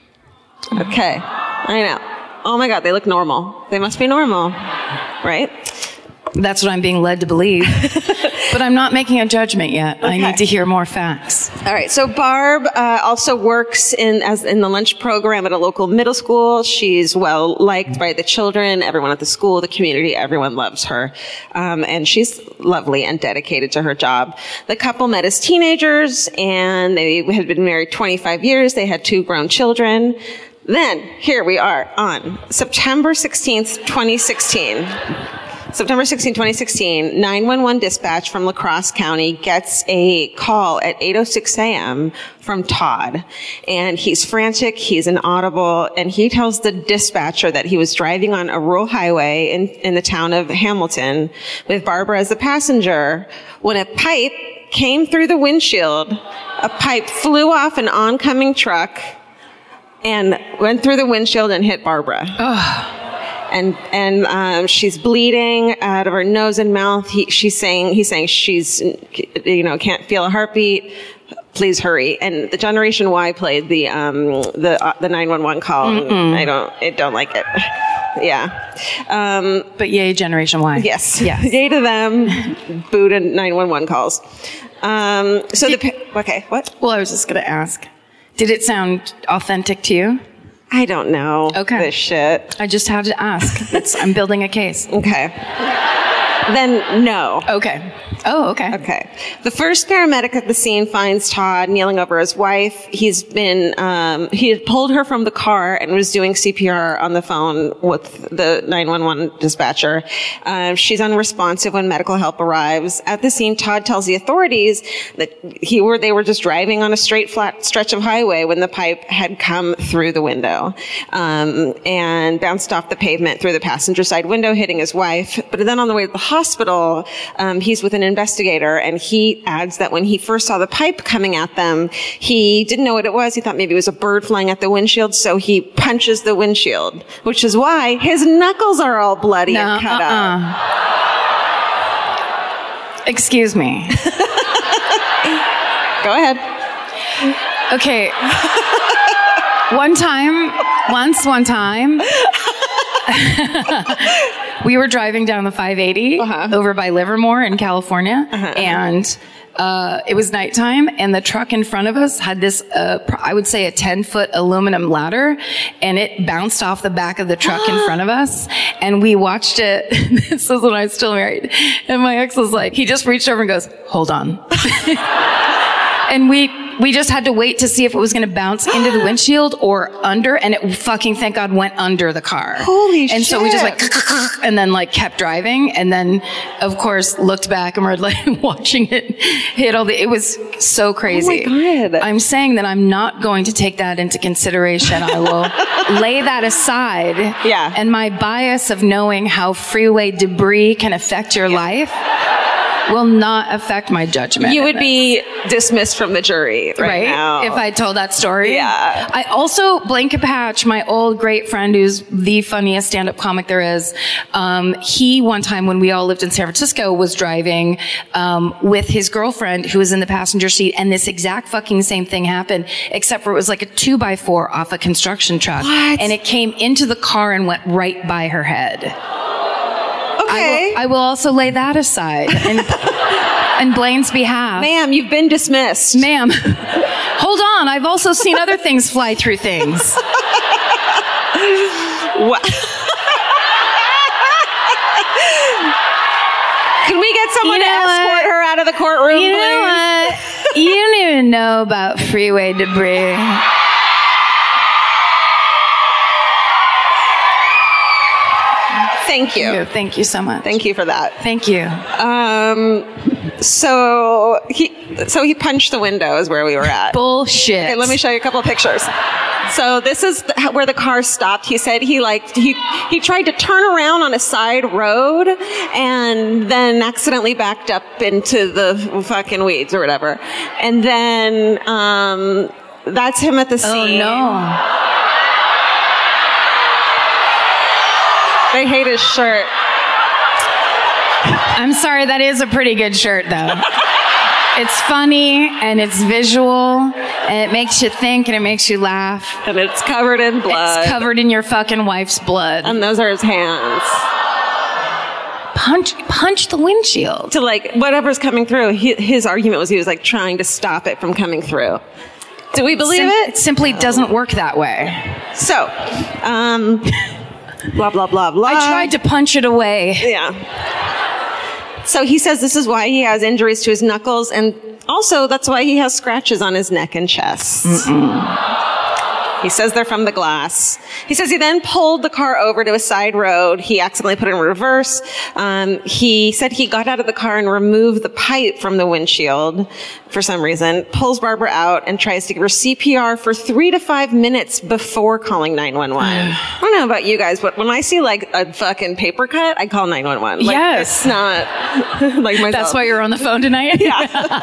C: Okay, I know. Oh my God, they look normal. They must be normal, right?
B: That's what I'm being led to believe. But I'm not making a judgment yet.
C: Okay.
B: I need to hear more facts.
C: All right. So Barb uh, also works in as in the lunch program at a local middle school. She's well liked by the children, everyone at the school, the community. Everyone loves her, um, and she's lovely and dedicated to her job. The couple met as teenagers, and they had been married twenty-five years. They had two grown children. Then here we are on September sixteenth, twenty sixteen. September sixteenth, twenty sixteen, nine one one dispatch from La Crosse County gets a call at eight oh six a.m. from Todd. And he's frantic, he's inaudible, and he tells the dispatcher that he was driving on a rural highway in, in the town of Hamilton with Barbara as the passenger when a pipe came through the windshield. A pipe flew off an oncoming truck and went through the windshield and hit Barbara.
B: Ugh.
C: And and um, she's bleeding out of her nose and mouth. He, she's saying he's saying she's you know can't feel a heartbeat. Please hurry. And the Generation Y played the um, the uh, the nine one one call. And I don't I don't like it. Yeah. Um,
B: but yay, Generation Y.
C: Yes.
B: Yes.
C: Yay to them. Boo to nine one one calls. Um, so Did, the okay what?
B: Well, I was just going to ask. Did it sound authentic to you?
C: I don't know.
B: Okay.
C: This shit.
B: I just had to ask. It's, I'm building a case.
C: Okay. Then no.
B: Okay. Oh, okay.
C: Okay. The first paramedic at the scene finds Todd kneeling over his wife. He's been, um, he had pulled her from the car and was doing C P R on the phone with the nine one one dispatcher. Um, she's unresponsive when medical help arrives. At the scene, Todd tells the authorities that he were, they were just driving on a straight, flat stretch of highway when the pipe had come through the window, um, and bounced off the pavement through the passenger side window, hitting his wife. But then on the way to the hospital, um, he's with an investigator, and he adds that when he first saw the pipe coming at them, he didn't know what it was. He thought maybe it was a bird flying at the windshield, so he punches the windshield, which is why his knuckles are all bloody
B: no,
C: and cut
B: uh-uh.
C: up.
B: Excuse me.
C: Go ahead.
B: Okay. One time, once one time, we were driving down the five eighty uh-huh. over by Livermore in California, uh-huh. and uh, it was nighttime, and the truck in front of us had this, uh, I would say a ten foot aluminum ladder, and it bounced off the back of the truck in front of us, and we watched it. This was when I was still married, and my ex was like, he just reached over and goes, "Hold on." And we, we just had to wait to see if it was going to bounce into the windshield or under, and it fucking, thank God, went under the car.
C: Holy shit.
B: And so we just like, and then like kept driving, and then of course looked back and we're like watching it hit all the, it was so crazy.
C: Oh my God.
B: I'm saying that I'm not going to take that into consideration. I will lay that aside.
C: Yeah.
B: And my bias of knowing how freeway debris can affect your
C: yeah.
B: life will not affect my judgment.
C: You would be dismissed from the jury right,
B: right?
C: now.
B: If I told that story.
C: Yeah.
B: I also, Blaine Capatch, my old great friend who's the funniest stand-up comic there is, um, he one time when we all lived in San Francisco was driving um, with his girlfriend who was in the passenger seat, and this exact fucking same thing happened, except for it was like a two by four off a construction truck.
C: What?
B: And it came into the car and went right by her head.
C: Okay.
B: I will, I will also lay that aside and, and Blaine's behalf.
C: Ma'am, you've been dismissed.
B: Ma'am, hold on. I've also seen other things fly through things.
C: What? Can we get someone
B: You know
C: to escort
B: what?
C: her out of the courtroom,
B: You
C: please?
B: know what? You don't even know about freeway debris.
C: Thank you.
B: Thank you so much.
C: Thank you for that.
B: Thank you.
C: Um, so he, so he punched the window is where we were at.
B: Bullshit.
C: Okay, let me show you a couple of pictures. So this is the, where the car stopped. He said he like he he tried to turn around on a side road and then accidentally backed up into the fucking weeds or whatever. And then um, that's him at the scene.
B: Oh no.
C: They hate his shirt.
B: I'm sorry, that is a pretty good shirt though. It's funny and it's visual and it makes you think and it makes you laugh.
C: And it's covered in blood.
B: It's covered in your fucking wife's blood.
C: And those are his hands.
B: Punch, punch the windshield.
C: To like whatever's coming through. He, his argument was he was like trying to stop it from coming through. Do we believe
B: Sim-
C: it?
B: It simply doesn't work that way.
C: So, um, blah, blah, blah, blah.
B: I tried to punch it away.
C: Yeah. So he says this is why he has injuries to his knuckles, and also that's why he has scratches on his neck and chest. Mm-mm. He says they're from the glass. He says he then pulled the car over to a side road. He accidentally put it in reverse. Um, he said he got out of the car and removed the pipe from the windshield for some reason, pulls Barbara out and tries to give her C P R for three to five minutes before calling nine one one. I don't know about you guys, but when I see like a fucking paper cut, I call nine one one. Like,
B: Yes.
C: It's not like myself.
B: That's why you're on the phone tonight?
C: Yeah.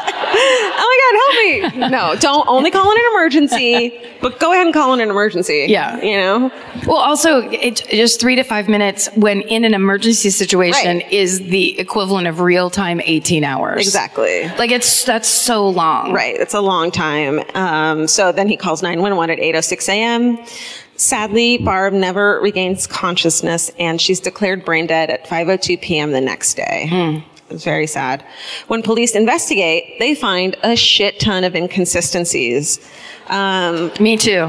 C: Oh my God, help me. No, don't only call in an emergency, but go ahead and call in an emergency.
B: Yeah.
C: You know?
B: Well, also, it, just three to five minutes when in an emergency situation
C: Right.
B: is the equivalent of real time eighteen hours.
C: Exactly.
B: Like, it's, that's so long.
C: Right. It's a long time. Um, so then he calls nine one one at eight oh six a.m. Sadly, Barb never regains consciousness and she's declared brain dead at five oh two p.m. the next day. Hmm. It's very sad. When police investigate, they find a shit ton of inconsistencies. Um,
B: Me too.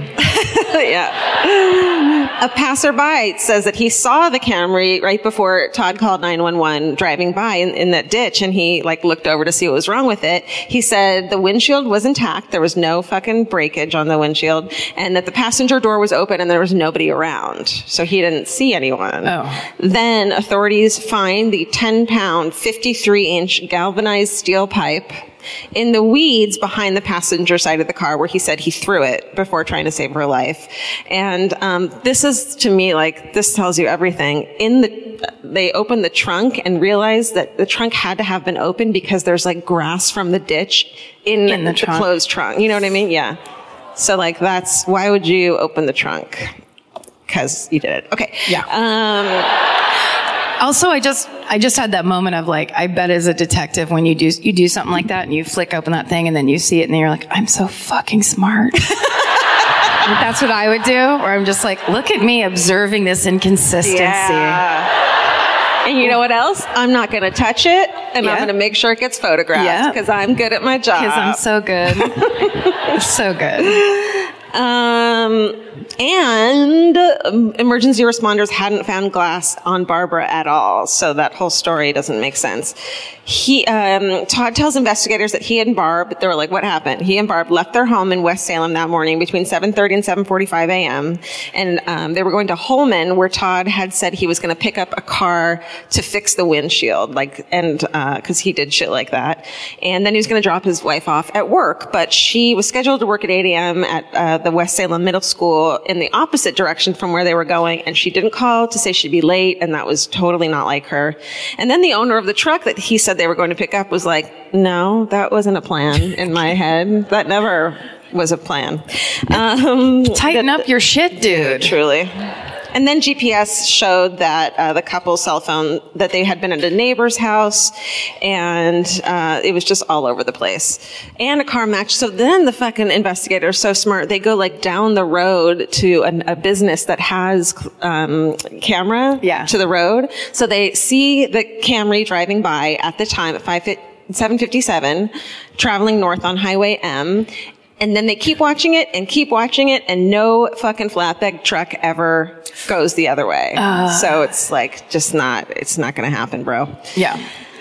C: yeah. A passerby says that he saw the Camry right before Todd called nine one one driving by in, in that ditch, and he like looked over to see what was wrong with it. He said the windshield was intact. There was no fucking breakage on the windshield, and that the passenger door was open and there was nobody around. So he didn't see anyone.
B: Oh.
C: Then authorities find the ten pound, fifty-three inch galvanized steel pipe in the weeds behind the passenger side of the car where he said he threw it before trying to save her life. And um, this is, to me, like, this tells you everything. In the, they opened the trunk and realized that the trunk had to have been opened because there's, like, grass from the ditch in,
B: In the
C: the
B: trunk.
C: closed trunk. You know what I mean? Yeah. So, like, that's, why would you open the trunk? Because you did it. Okay.
B: Yeah.
C: Um,
B: Also, I just I just had that moment of like, I bet as a detective when you do you do something like that and you flick open that thing and then you see it and then you're like, I'm so fucking smart. That's what I would do. Where I'm just like, look at me observing this inconsistency.
C: Yeah. And you know what else? I'm not going to touch it, and
B: Yeah.
C: I'm going to make sure it gets photographed
B: Yeah.
C: because I'm good at my job.
B: Because I'm so good. So good.
C: Um, and um, emergency responders hadn't found glass on Barbara at all, so that whole story doesn't make sense. He, um, Todd tells investigators that he and Barb, they were like, what happened? He and Barb left their home in West Salem that morning between seven thirty and seven forty-five a.m. And, um, they were going to Holman, where Todd had said he was going to pick up a car to fix the windshield, like, and, uh, cause he did shit like that. And then he was going to drop his wife off at work, but she was scheduled to work at eight a.m. at, uh, the West Salem Middle School in the opposite direction from where they were going, and she didn't call to say she'd be late, and that was totally not like her. And then the owner of the truck that he said they were going to pick up was like, no, that wasn't a plan in my head. That never was a plan. Um,
B: Tighten
C: that,
B: up your shit, dude.
C: Truly. And then G P S showed that uh, the couple's cell phone, that they had been at a neighbor's house, and uh, it was just all over the place. And a car match. So then the fucking investigator is so smart. They go like down the road to an, a business that has um, camera
B: yeah.
C: to the road. So they see the Camry driving by at the time at seven fifty-seven, traveling north on Highway M. And then they keep watching it and keep watching it, and no fucking flatbed truck ever goes the other way. Uh, so it's like just not, it's not going to happen, bro.
B: Yeah.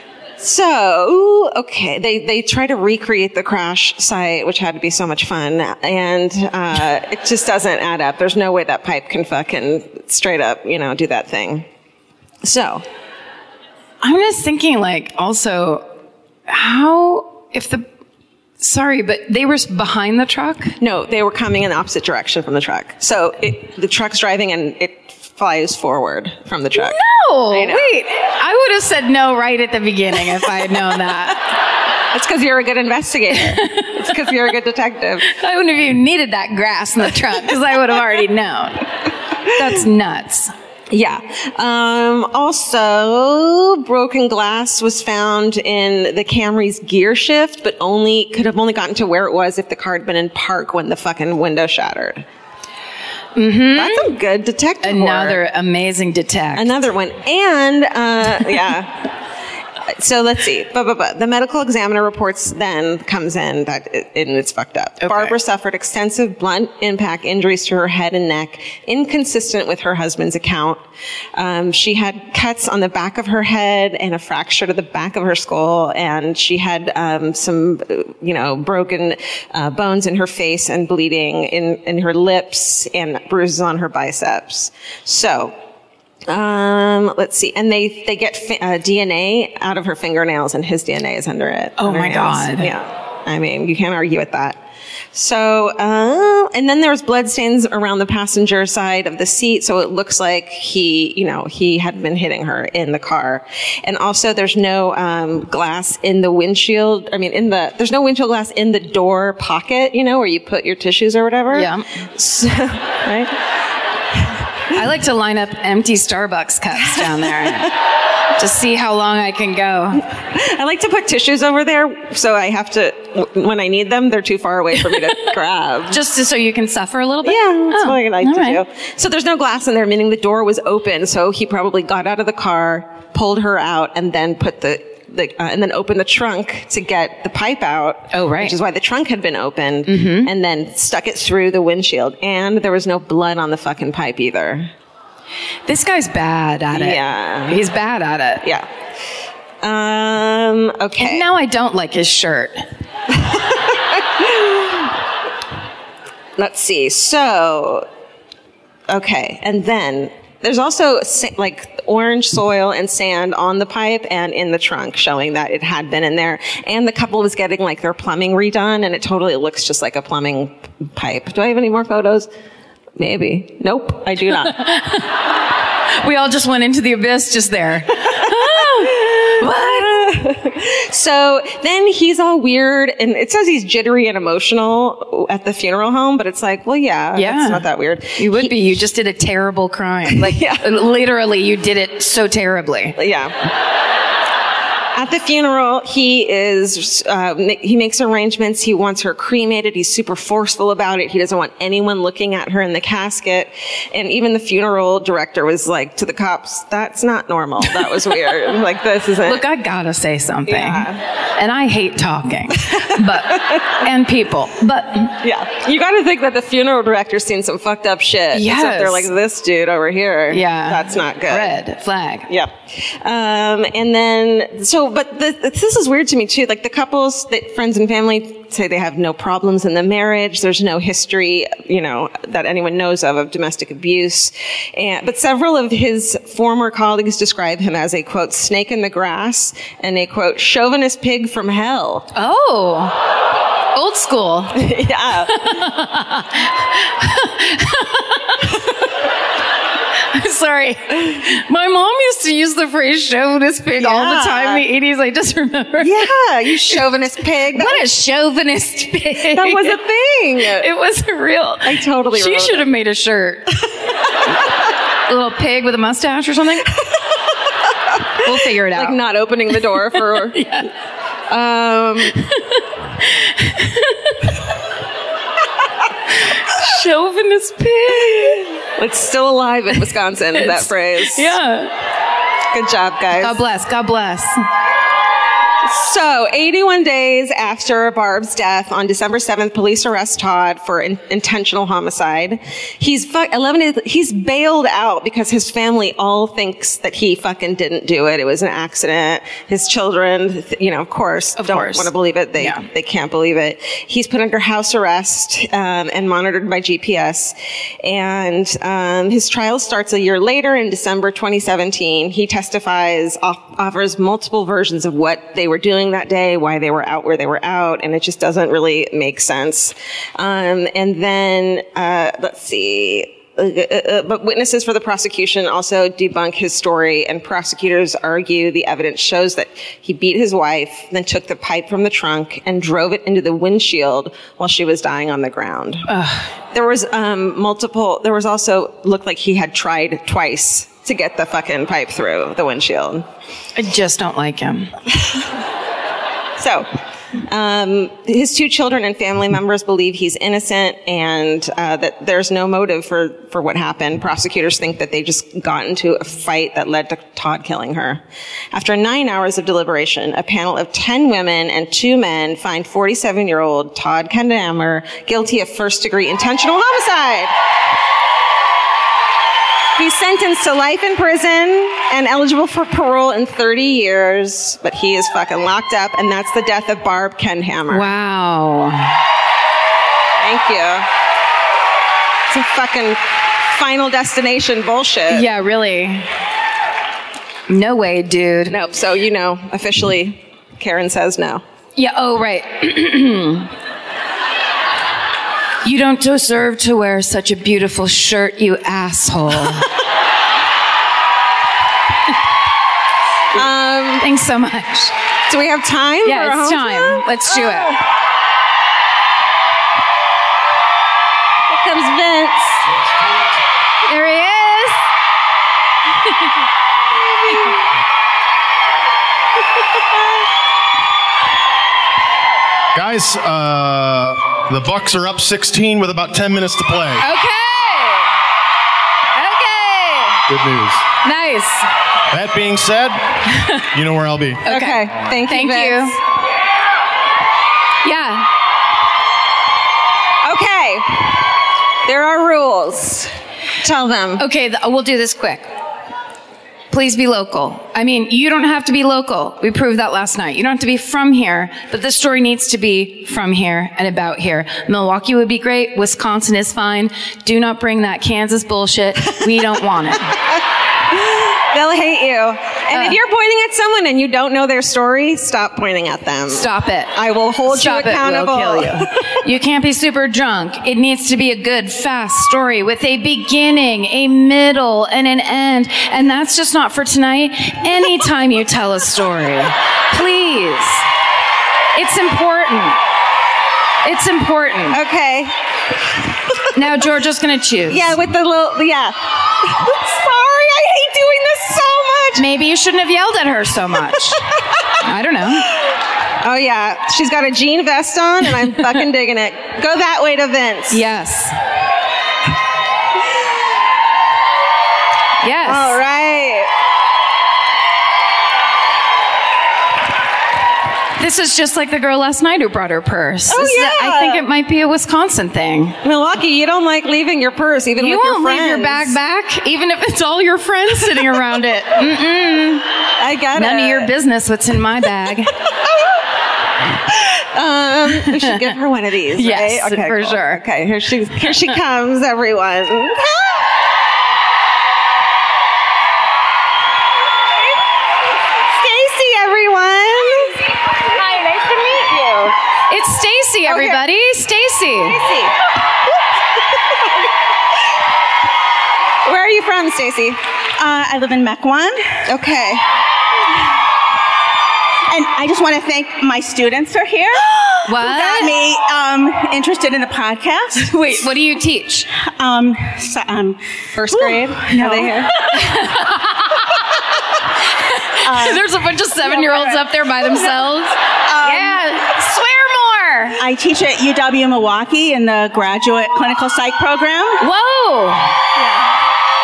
C: So, okay, they, they try to recreate the crash site, which had to be so much fun, and uh, it just doesn't add up. There's no way that pipe can fucking straight up, you know, do that thing. So.
B: I'm just thinking, like, also, how, if the, sorry, but they were behind the truck?
C: No, they were coming in the opposite direction from the truck. So it, the truck's driving and it flies forward from the truck.
B: No! Wait, I would have said no right at the beginning if I had known that.
C: It's because you're a good investigator. It's because you're a good detective.
B: I wouldn't have even needed that grass in the truck because I would have already known. That's nuts.
C: Yeah. Um, also, broken glass was found in the Camry's gear shift, but only could have only gotten to where it was if the car had been in park when the fucking window shattered.
B: Mm-hmm.
C: That's some good detective
B: Another
C: work.
B: Amazing detect.
C: Another one. And, uh, yeah. So let's see. But, but, but the medical examiner reports then comes in that it, and it's fucked up. Okay. Barbara suffered extensive blunt impact injuries to her head and neck, inconsistent with her husband's account. Um, she had cuts on the back of her head and a fracture to the back of her skull, and she had um, some, you know, broken uh, bones in her face and bleeding in, in her lips and bruises on her biceps. So. Um, let's see. And they, they get fi- uh, D N A out of her fingernails, and his D N A is under it.
B: Oh
C: under
B: my God.
C: Yeah. I mean, you can't argue with that. So, uh, and then there's bloodstains around the passenger side of the seat. So it looks like he, you know, he had been hitting her in the car. And also there's no, um, glass in the windshield. I mean, in the, there's no windshield glass in the door pocket, you know, where you put your tissues or whatever.
B: Yeah.
C: So, right?
B: I like to line up empty Starbucks cups down there to see how long I can go.
C: I like to put tissues over there, so I have to, when I need them, they're too far away for me to grab.
B: Just to, so you can suffer a little bit?
C: Yeah, that's
B: oh,
C: what I like to
B: right.
C: do. So there's no glass in there, meaning the door was open, so he probably got out of the car, pulled her out, and then put the The, uh, and then open the trunk to get the pipe out.
B: Oh, right.
C: Which is why the trunk had been opened.
B: Mm-hmm.
C: And then stuck it through the windshield. And there was no blood on the fucking pipe either.
B: This guy's bad at it.
C: Yeah.
B: He's bad at it.
C: Yeah. Um, okay.
B: And now I don't like his shirt.
C: Let's see. So, okay. And then there's also like orange soil and sand on the pipe and in the trunk, showing that it had been in there. And the couple was getting like their plumbing redone, and it totally looks just like a plumbing pipe. Do I have any more photos? Maybe. Nope, I do not.
B: We all just went into the abyss just there.
C: What? So then he's all weird, and it says he's jittery and emotional at the funeral home, but it's like, well, yeah,
B: yeah.
C: That's not that weird.
B: You would
C: he,
B: be. You just did a terrible crime. Like, yeah. Literally, you did it so terribly.
C: Yeah. At the funeral, he is, uh, he makes arrangements. He wants her cremated. He's super forceful about it. He doesn't want anyone looking at her in the casket. And even the funeral director was like to the cops, that's not normal. That was weird. Like, this isn't.
B: Look, I gotta say something.
C: Yeah.
B: And I hate talking, but, and people, but.
C: Yeah. You gotta think that the funeral director's seen some fucked up shit.
B: Yes.
C: Except they're like, this dude over here.
B: Yeah.
C: That's not good.
B: Red flag.
C: Yeah. Um, and then, so, but the, this is weird to me too. Like the couples, that friends and family say they have no problems in the marriage. There's no history, you know, that anyone knows of, of domestic abuse. And, but several of his former colleagues describe him as a, quote, snake in the grass and a, quote, chauvinist pig from hell.
B: Oh. Old school.
C: Yeah.
B: Sorry. My mom used to use the phrase chauvinist pig yeah. all the time in the eighties. I just remember.
C: Yeah, you chauvinist pig.
B: That what was, a chauvinist pig.
C: That was a thing.
B: It was a real.
C: I totally
B: She should have
C: it.
B: made a shirt. A little pig with a mustache or something. We'll figure it out.
C: Like not opening the door for...
B: yeah.
C: Um...
B: Chauvinist pig.
C: It's still alive in Wisconsin,
B: it's,
C: that phrase.
B: Yeah.
C: Good job, guys.
B: God bless. God bless.
C: So, eighty-one days after Barb's death, on December seventh, police arrest Todd for in- intentional homicide. He's fu- eleven. He's bailed out because his family all thinks that he fucking didn't do it. It was an accident. His children, you know, of course,
B: of
C: don't
B: course.
C: want to believe it. They
B: yeah.
C: they can't believe it. He's put under house arrest um, and monitored by G P S. And um, his trial starts a year later in December twenty seventeen. He testifies, off- offers multiple versions of what they were doing that day, why they were out where they were out, and it just doesn't really make sense. Um, and then, uh, let's see, uh, uh, but witnesses for the prosecution also debunk his story, and prosecutors argue the evidence shows that he beat his wife, then took the pipe from the trunk and drove it into the windshield while she was dying on the ground. Ugh. There was um, multiple, there was also, looked like he had tried twice to get the fucking pipe through the windshield.
B: I just don't like him.
C: So, um, his two children and family members believe he's innocent and uh, that there's no motive for, for what happened. Prosecutors think that they just got into a fight that led to Todd killing her. After nine hours of deliberation, a panel of ten women and two men find forty-seven-year-old Todd Kendhammer guilty of first-degree intentional homicide. He's sentenced to life in prison and eligible for parole in thirty years, but he is fucking locked up, and that's the death of Barb Kendhammer.
B: Wow.
C: Thank you. Some fucking Final Destination bullshit.
B: Yeah, really. No way, dude.
C: Nope. So, you know, officially, Karen says no.
B: Yeah, oh, right. You don't deserve to wear such a beautiful shirt, you asshole. um, Thanks so much.
C: Do we have time?
B: Yeah,
C: for
B: it's
C: a
B: time.
C: hometown?
B: Let's do
C: oh.
B: it.
C: Here comes Vince.
B: There he is.
D: Guys, uh, the Bucks are up sixteen with about ten minutes to play.
B: Okay. Okay.
D: Good news.
B: Nice.
D: That being said, you know where I'll be.
C: Okay. okay. Thank you,
B: Thank
C: Vince.
B: you. Yeah.
C: Okay. There are rules. Tell them.
B: Okay, th- we'll do this quick. Please be local. I mean, you don't have to be local. We proved that last night. You don't have to be from here, but this story needs to be from here and about here. Milwaukee would be great. Wisconsin is fine. Do not bring that Kansas bullshit. We don't want it.
C: They'll hate you. And uh, if you're pointing at someone and you don't know their story, stop pointing at them.
B: Stop it.
C: I will hold
B: Stop
C: you accountable.
B: It. We'll kill you. You can't be super drunk. It needs to be a good, fast story with a beginning, a middle, and an end. And that's just not for tonight. Anytime you tell a story, please. It's important. It's important.
C: Okay.
B: Now Georgia's gonna choose.
C: Yeah, with the little, yeah. Sorry, I hate doing this so much.
B: Maybe you shouldn't have yelled at her so much. I don't know.
C: Oh yeah, she's got a jean vest on and I'm fucking digging it. Go that way to Vince.
B: Yes. Yes.
C: All right.
B: This is just like the girl last night who brought her purse.
C: Oh,
B: This is
C: yeah.
B: a, I think it might be a Wisconsin thing.
C: Milwaukee, you don't like leaving your purse, even
B: You
C: with your
B: won't
C: friends.
B: leave your bag back, even if it's all your friends sitting around it. Mm-mm.
C: I got it.
B: None of your business what's in my bag.
C: Um, we should give her one of these,
B: Yes,
C: right? Okay,
B: for
C: cool.
B: sure.
C: Okay, here she, here she comes, everyone. Stacy, everyone.
B: Hi, nice to meet you. It's Stacy, Stacy, everybody. Stacy.
C: Stacy. Where are you from, Stacy?
E: Uh, I live in Mequon.
C: Okay.
E: And I just want to thank my students are here.
B: What?
E: Who got me um, interested in the podcast.
B: Wait, what do you teach?
E: Um, so, um,
C: First grade?
E: No.
C: Are they here?
E: uh,
B: There's a bunch of seven-year-olds up there by themselves.
E: Um,
B: yeah, swear more.
E: I teach at U W Milwaukee in the graduate clinical psych program.
B: Whoa.
E: Yeah.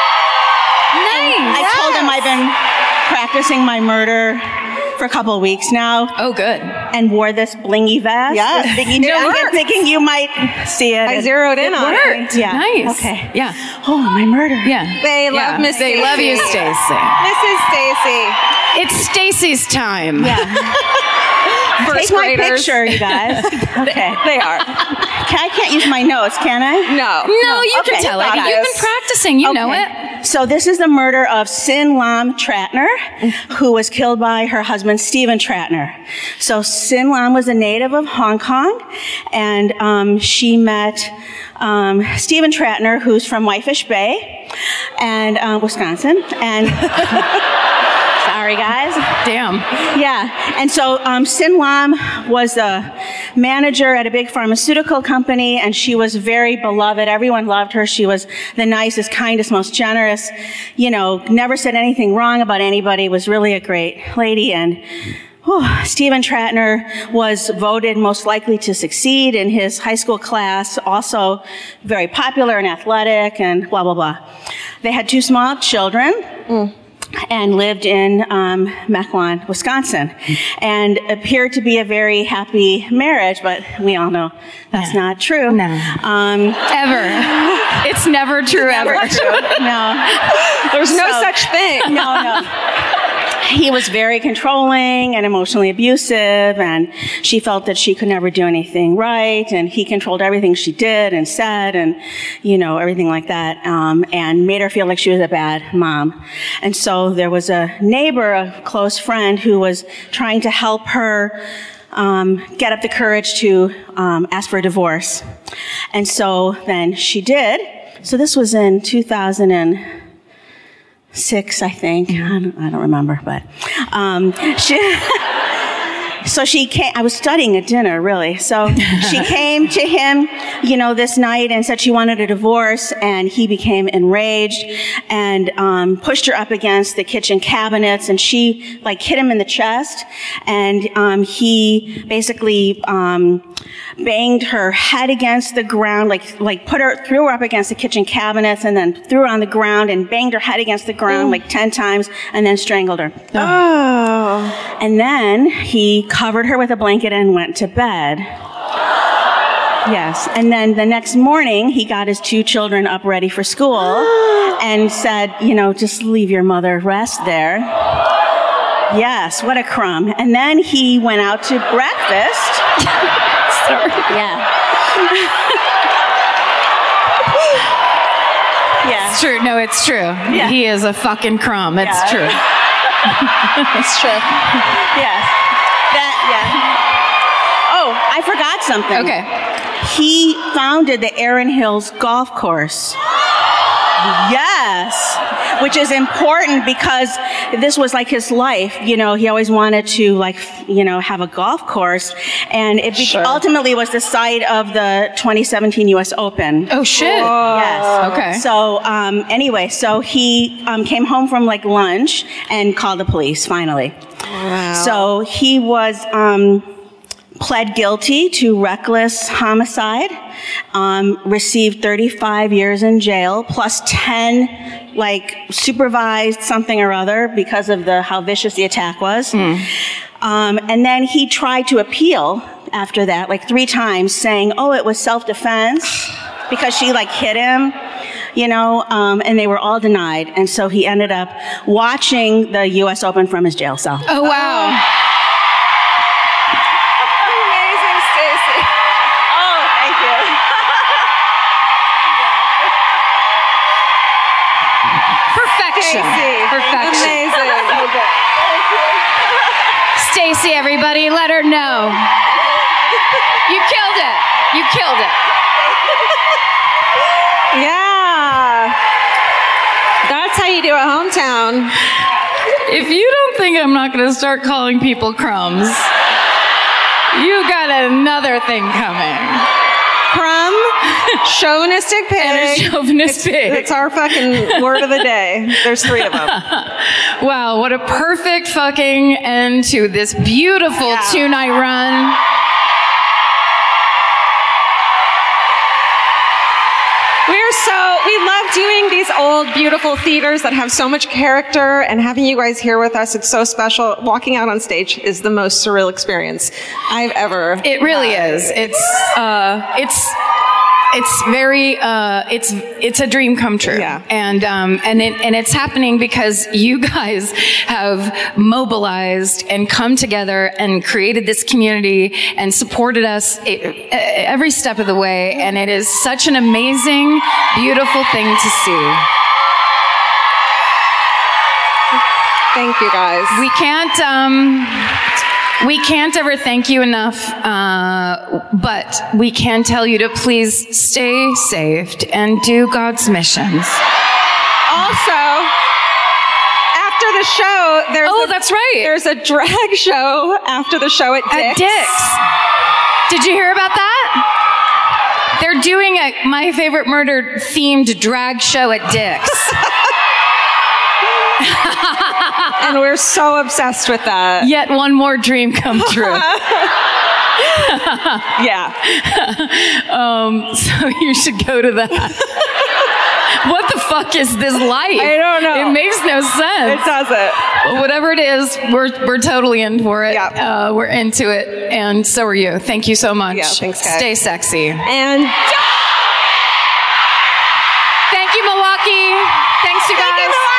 B: Nice.
E: I told them I've been practicing my murder for a couple of weeks now.
B: Oh, good.
E: And wore this blingy vest.
C: Yes.
E: Just thinking,
C: It
E: I'm
C: worked.
E: thinking you might see it.
C: I zeroed in on it.
B: Worked.
E: Yeah.
B: Nice.
E: Okay.
B: Yeah.
E: Oh, my murder.
B: Yeah.
C: They love
B: yeah.
C: Miss
B: They love you,
C: Stacy.
B: Stacy.
C: Missus Stacy.
B: It's Stacy's time.
E: Yeah.
C: First
E: Take my
C: graders.
E: picture, you guys. Okay.
C: They are.
E: Can, I can't use my notes, can I?
C: No.
B: No, you
E: Okay.
B: can tell it.
C: Got
B: You've
C: us.
B: been practicing. You know
E: Okay.
B: it.
E: So this is the murder of Sin Lam Tratner, who was killed by her husband, Stephen Tratner. So Sin Lam was a native of Hong Kong, and um, she met um, Stephen Tratner, who's from Whitefish Bay, and uh, Wisconsin, and sorry guys.
B: Damn.
E: Yeah, and so um, Sin Lam was a manager at a big pharmaceutical company, and she was very beloved. Everyone loved her. She was the nicest, kindest, most generous, you know, never said anything wrong about anybody, was really a great lady. And whew, Stephen Tratner was voted most likely to succeed in his high school class, also very popular and athletic, and blah, blah, blah. They had two small children. Mm. And lived in um, Mequon, Wisconsin, and appeared to be a very happy marriage, but we all know that's
B: Yeah.
E: not true.
B: No.
E: Um,
B: Ever. It's never true
E: never
B: ever.
E: true. No.
C: There's no
E: So-
C: such thing.
E: No, no. He was very controlling and emotionally abusive, and she felt that she could never do anything right, and he controlled everything she did and said, and, you know, everything like that, um, and made her feel like she was a bad mom. And so there was a neighbor, a close friend, who was trying to help her um, get up the courage to um, ask for a divorce. And so then she did. So this was in two thousand six, I think. I don't, I don't remember, but um, she. So she came, I was studying at dinner, really. So she came to him, you know, this night and said she wanted a divorce, and he became enraged and um, pushed her up against the kitchen cabinets, and she, like, hit him in the chest, and um, he basically um, banged her head against the ground, like, like put her, threw her up against the kitchen cabinets, and then threw her on the ground and banged her head against the ground, like, ten times, and then strangled her.
C: Oh.
E: And then he covered her with a blanket and went to bed. Yes. And then the next morning, he got his two children up ready for school and said, you know, just leave your mother rest there. Yes, what a crumb. And then he went out to breakfast.
B: Sorry.
E: Yeah. Yeah.
B: It's true. No, it's true.
E: Yeah.
B: He is a fucking crumb. It's
E: Yeah.
B: true.
E: It's true. Yes. That, yeah. Oh, I forgot something.
B: Okay.
E: He founded the Erin Hills Golf Course. Yes. Which is important because this was like his life. You know, he always wanted to, like, you know, have a golf course. And it be-
C: Sure.
E: ultimately was the site of the twenty seventeen U S Open.
B: Oh, shit.
E: Yes.
B: Okay.
E: So, um, anyway, so he um, came home from, like, lunch and called the police, finally.
C: Wow.
E: So he was um, pled guilty to reckless homicide, um, received thirty-five years in jail, plus ten, like, supervised something or other because of the how vicious the attack was.
B: Mm.
E: Um, and then he tried to appeal after that, like three times, saying, oh, it was self-defense because she, like, hit him. You know, um, and they were all denied. And so he ended up watching the U S Open from his jail cell.
B: Oh, wow.
C: Amazing, Stacy.
E: Oh, thank you.
B: Perfection.
C: Stacy.
B: Perfection.
C: Amazing.
B: Stacy, everybody, let her know. You killed it. You killed it.
C: Yeah. That's how you do a hometown.
B: If you don't think I'm not going to start calling people crumbs, you got another thing coming.
C: Crumb, chauvinistic pig.
B: And a chauvinist
C: it's,
B: pig.
C: It's our fucking word of the day. There's three of them.
B: Wow, what a perfect fucking end to this beautiful
C: Yeah.
B: two-night run.
C: We're so, we love doing these old, beautiful theaters that have so much character, and having you guys here with us, it's so special. Walking out on stage is the most surreal experience I've ever
B: It really
C: had.
B: is. It's, uh, it's, it's very, uh, it's, it's a dream come true.
C: Yeah.
B: And, um, and it, and it's happening because you guys have mobilized and come together and created this community and supported us e- every step of the way. And it is such an amazing, beautiful thing to see.
C: Thank you guys.
B: We can't, um, we can't ever thank you enough, uh, but we can tell you to please stay saved and do God's missions.
C: Also, after the show, there's
B: Oh,
C: a,
B: that's right.
C: There's a drag show after the show at Dick's.
B: At Dick's. Did you hear about that? They're doing a My Favorite Murder themed drag show at Dick's.
C: And we're so obsessed with that.
B: Yet one more dream come true.
C: Yeah.
B: Um, so you should go to that. What the fuck is this life?
C: I don't know.
B: It makes no
C: It
B: sense.
C: doesn't.
B: Well, whatever it is, we're we're totally in for it.
C: Yeah.
B: Uh, we're into it, and so are you. Thank you so much.
C: Yeah, thanks, guys.
B: Stay sexy.
C: And
B: Thank you, Milwaukee. Thanks, you guys.
C: Thank you, Milwaukee.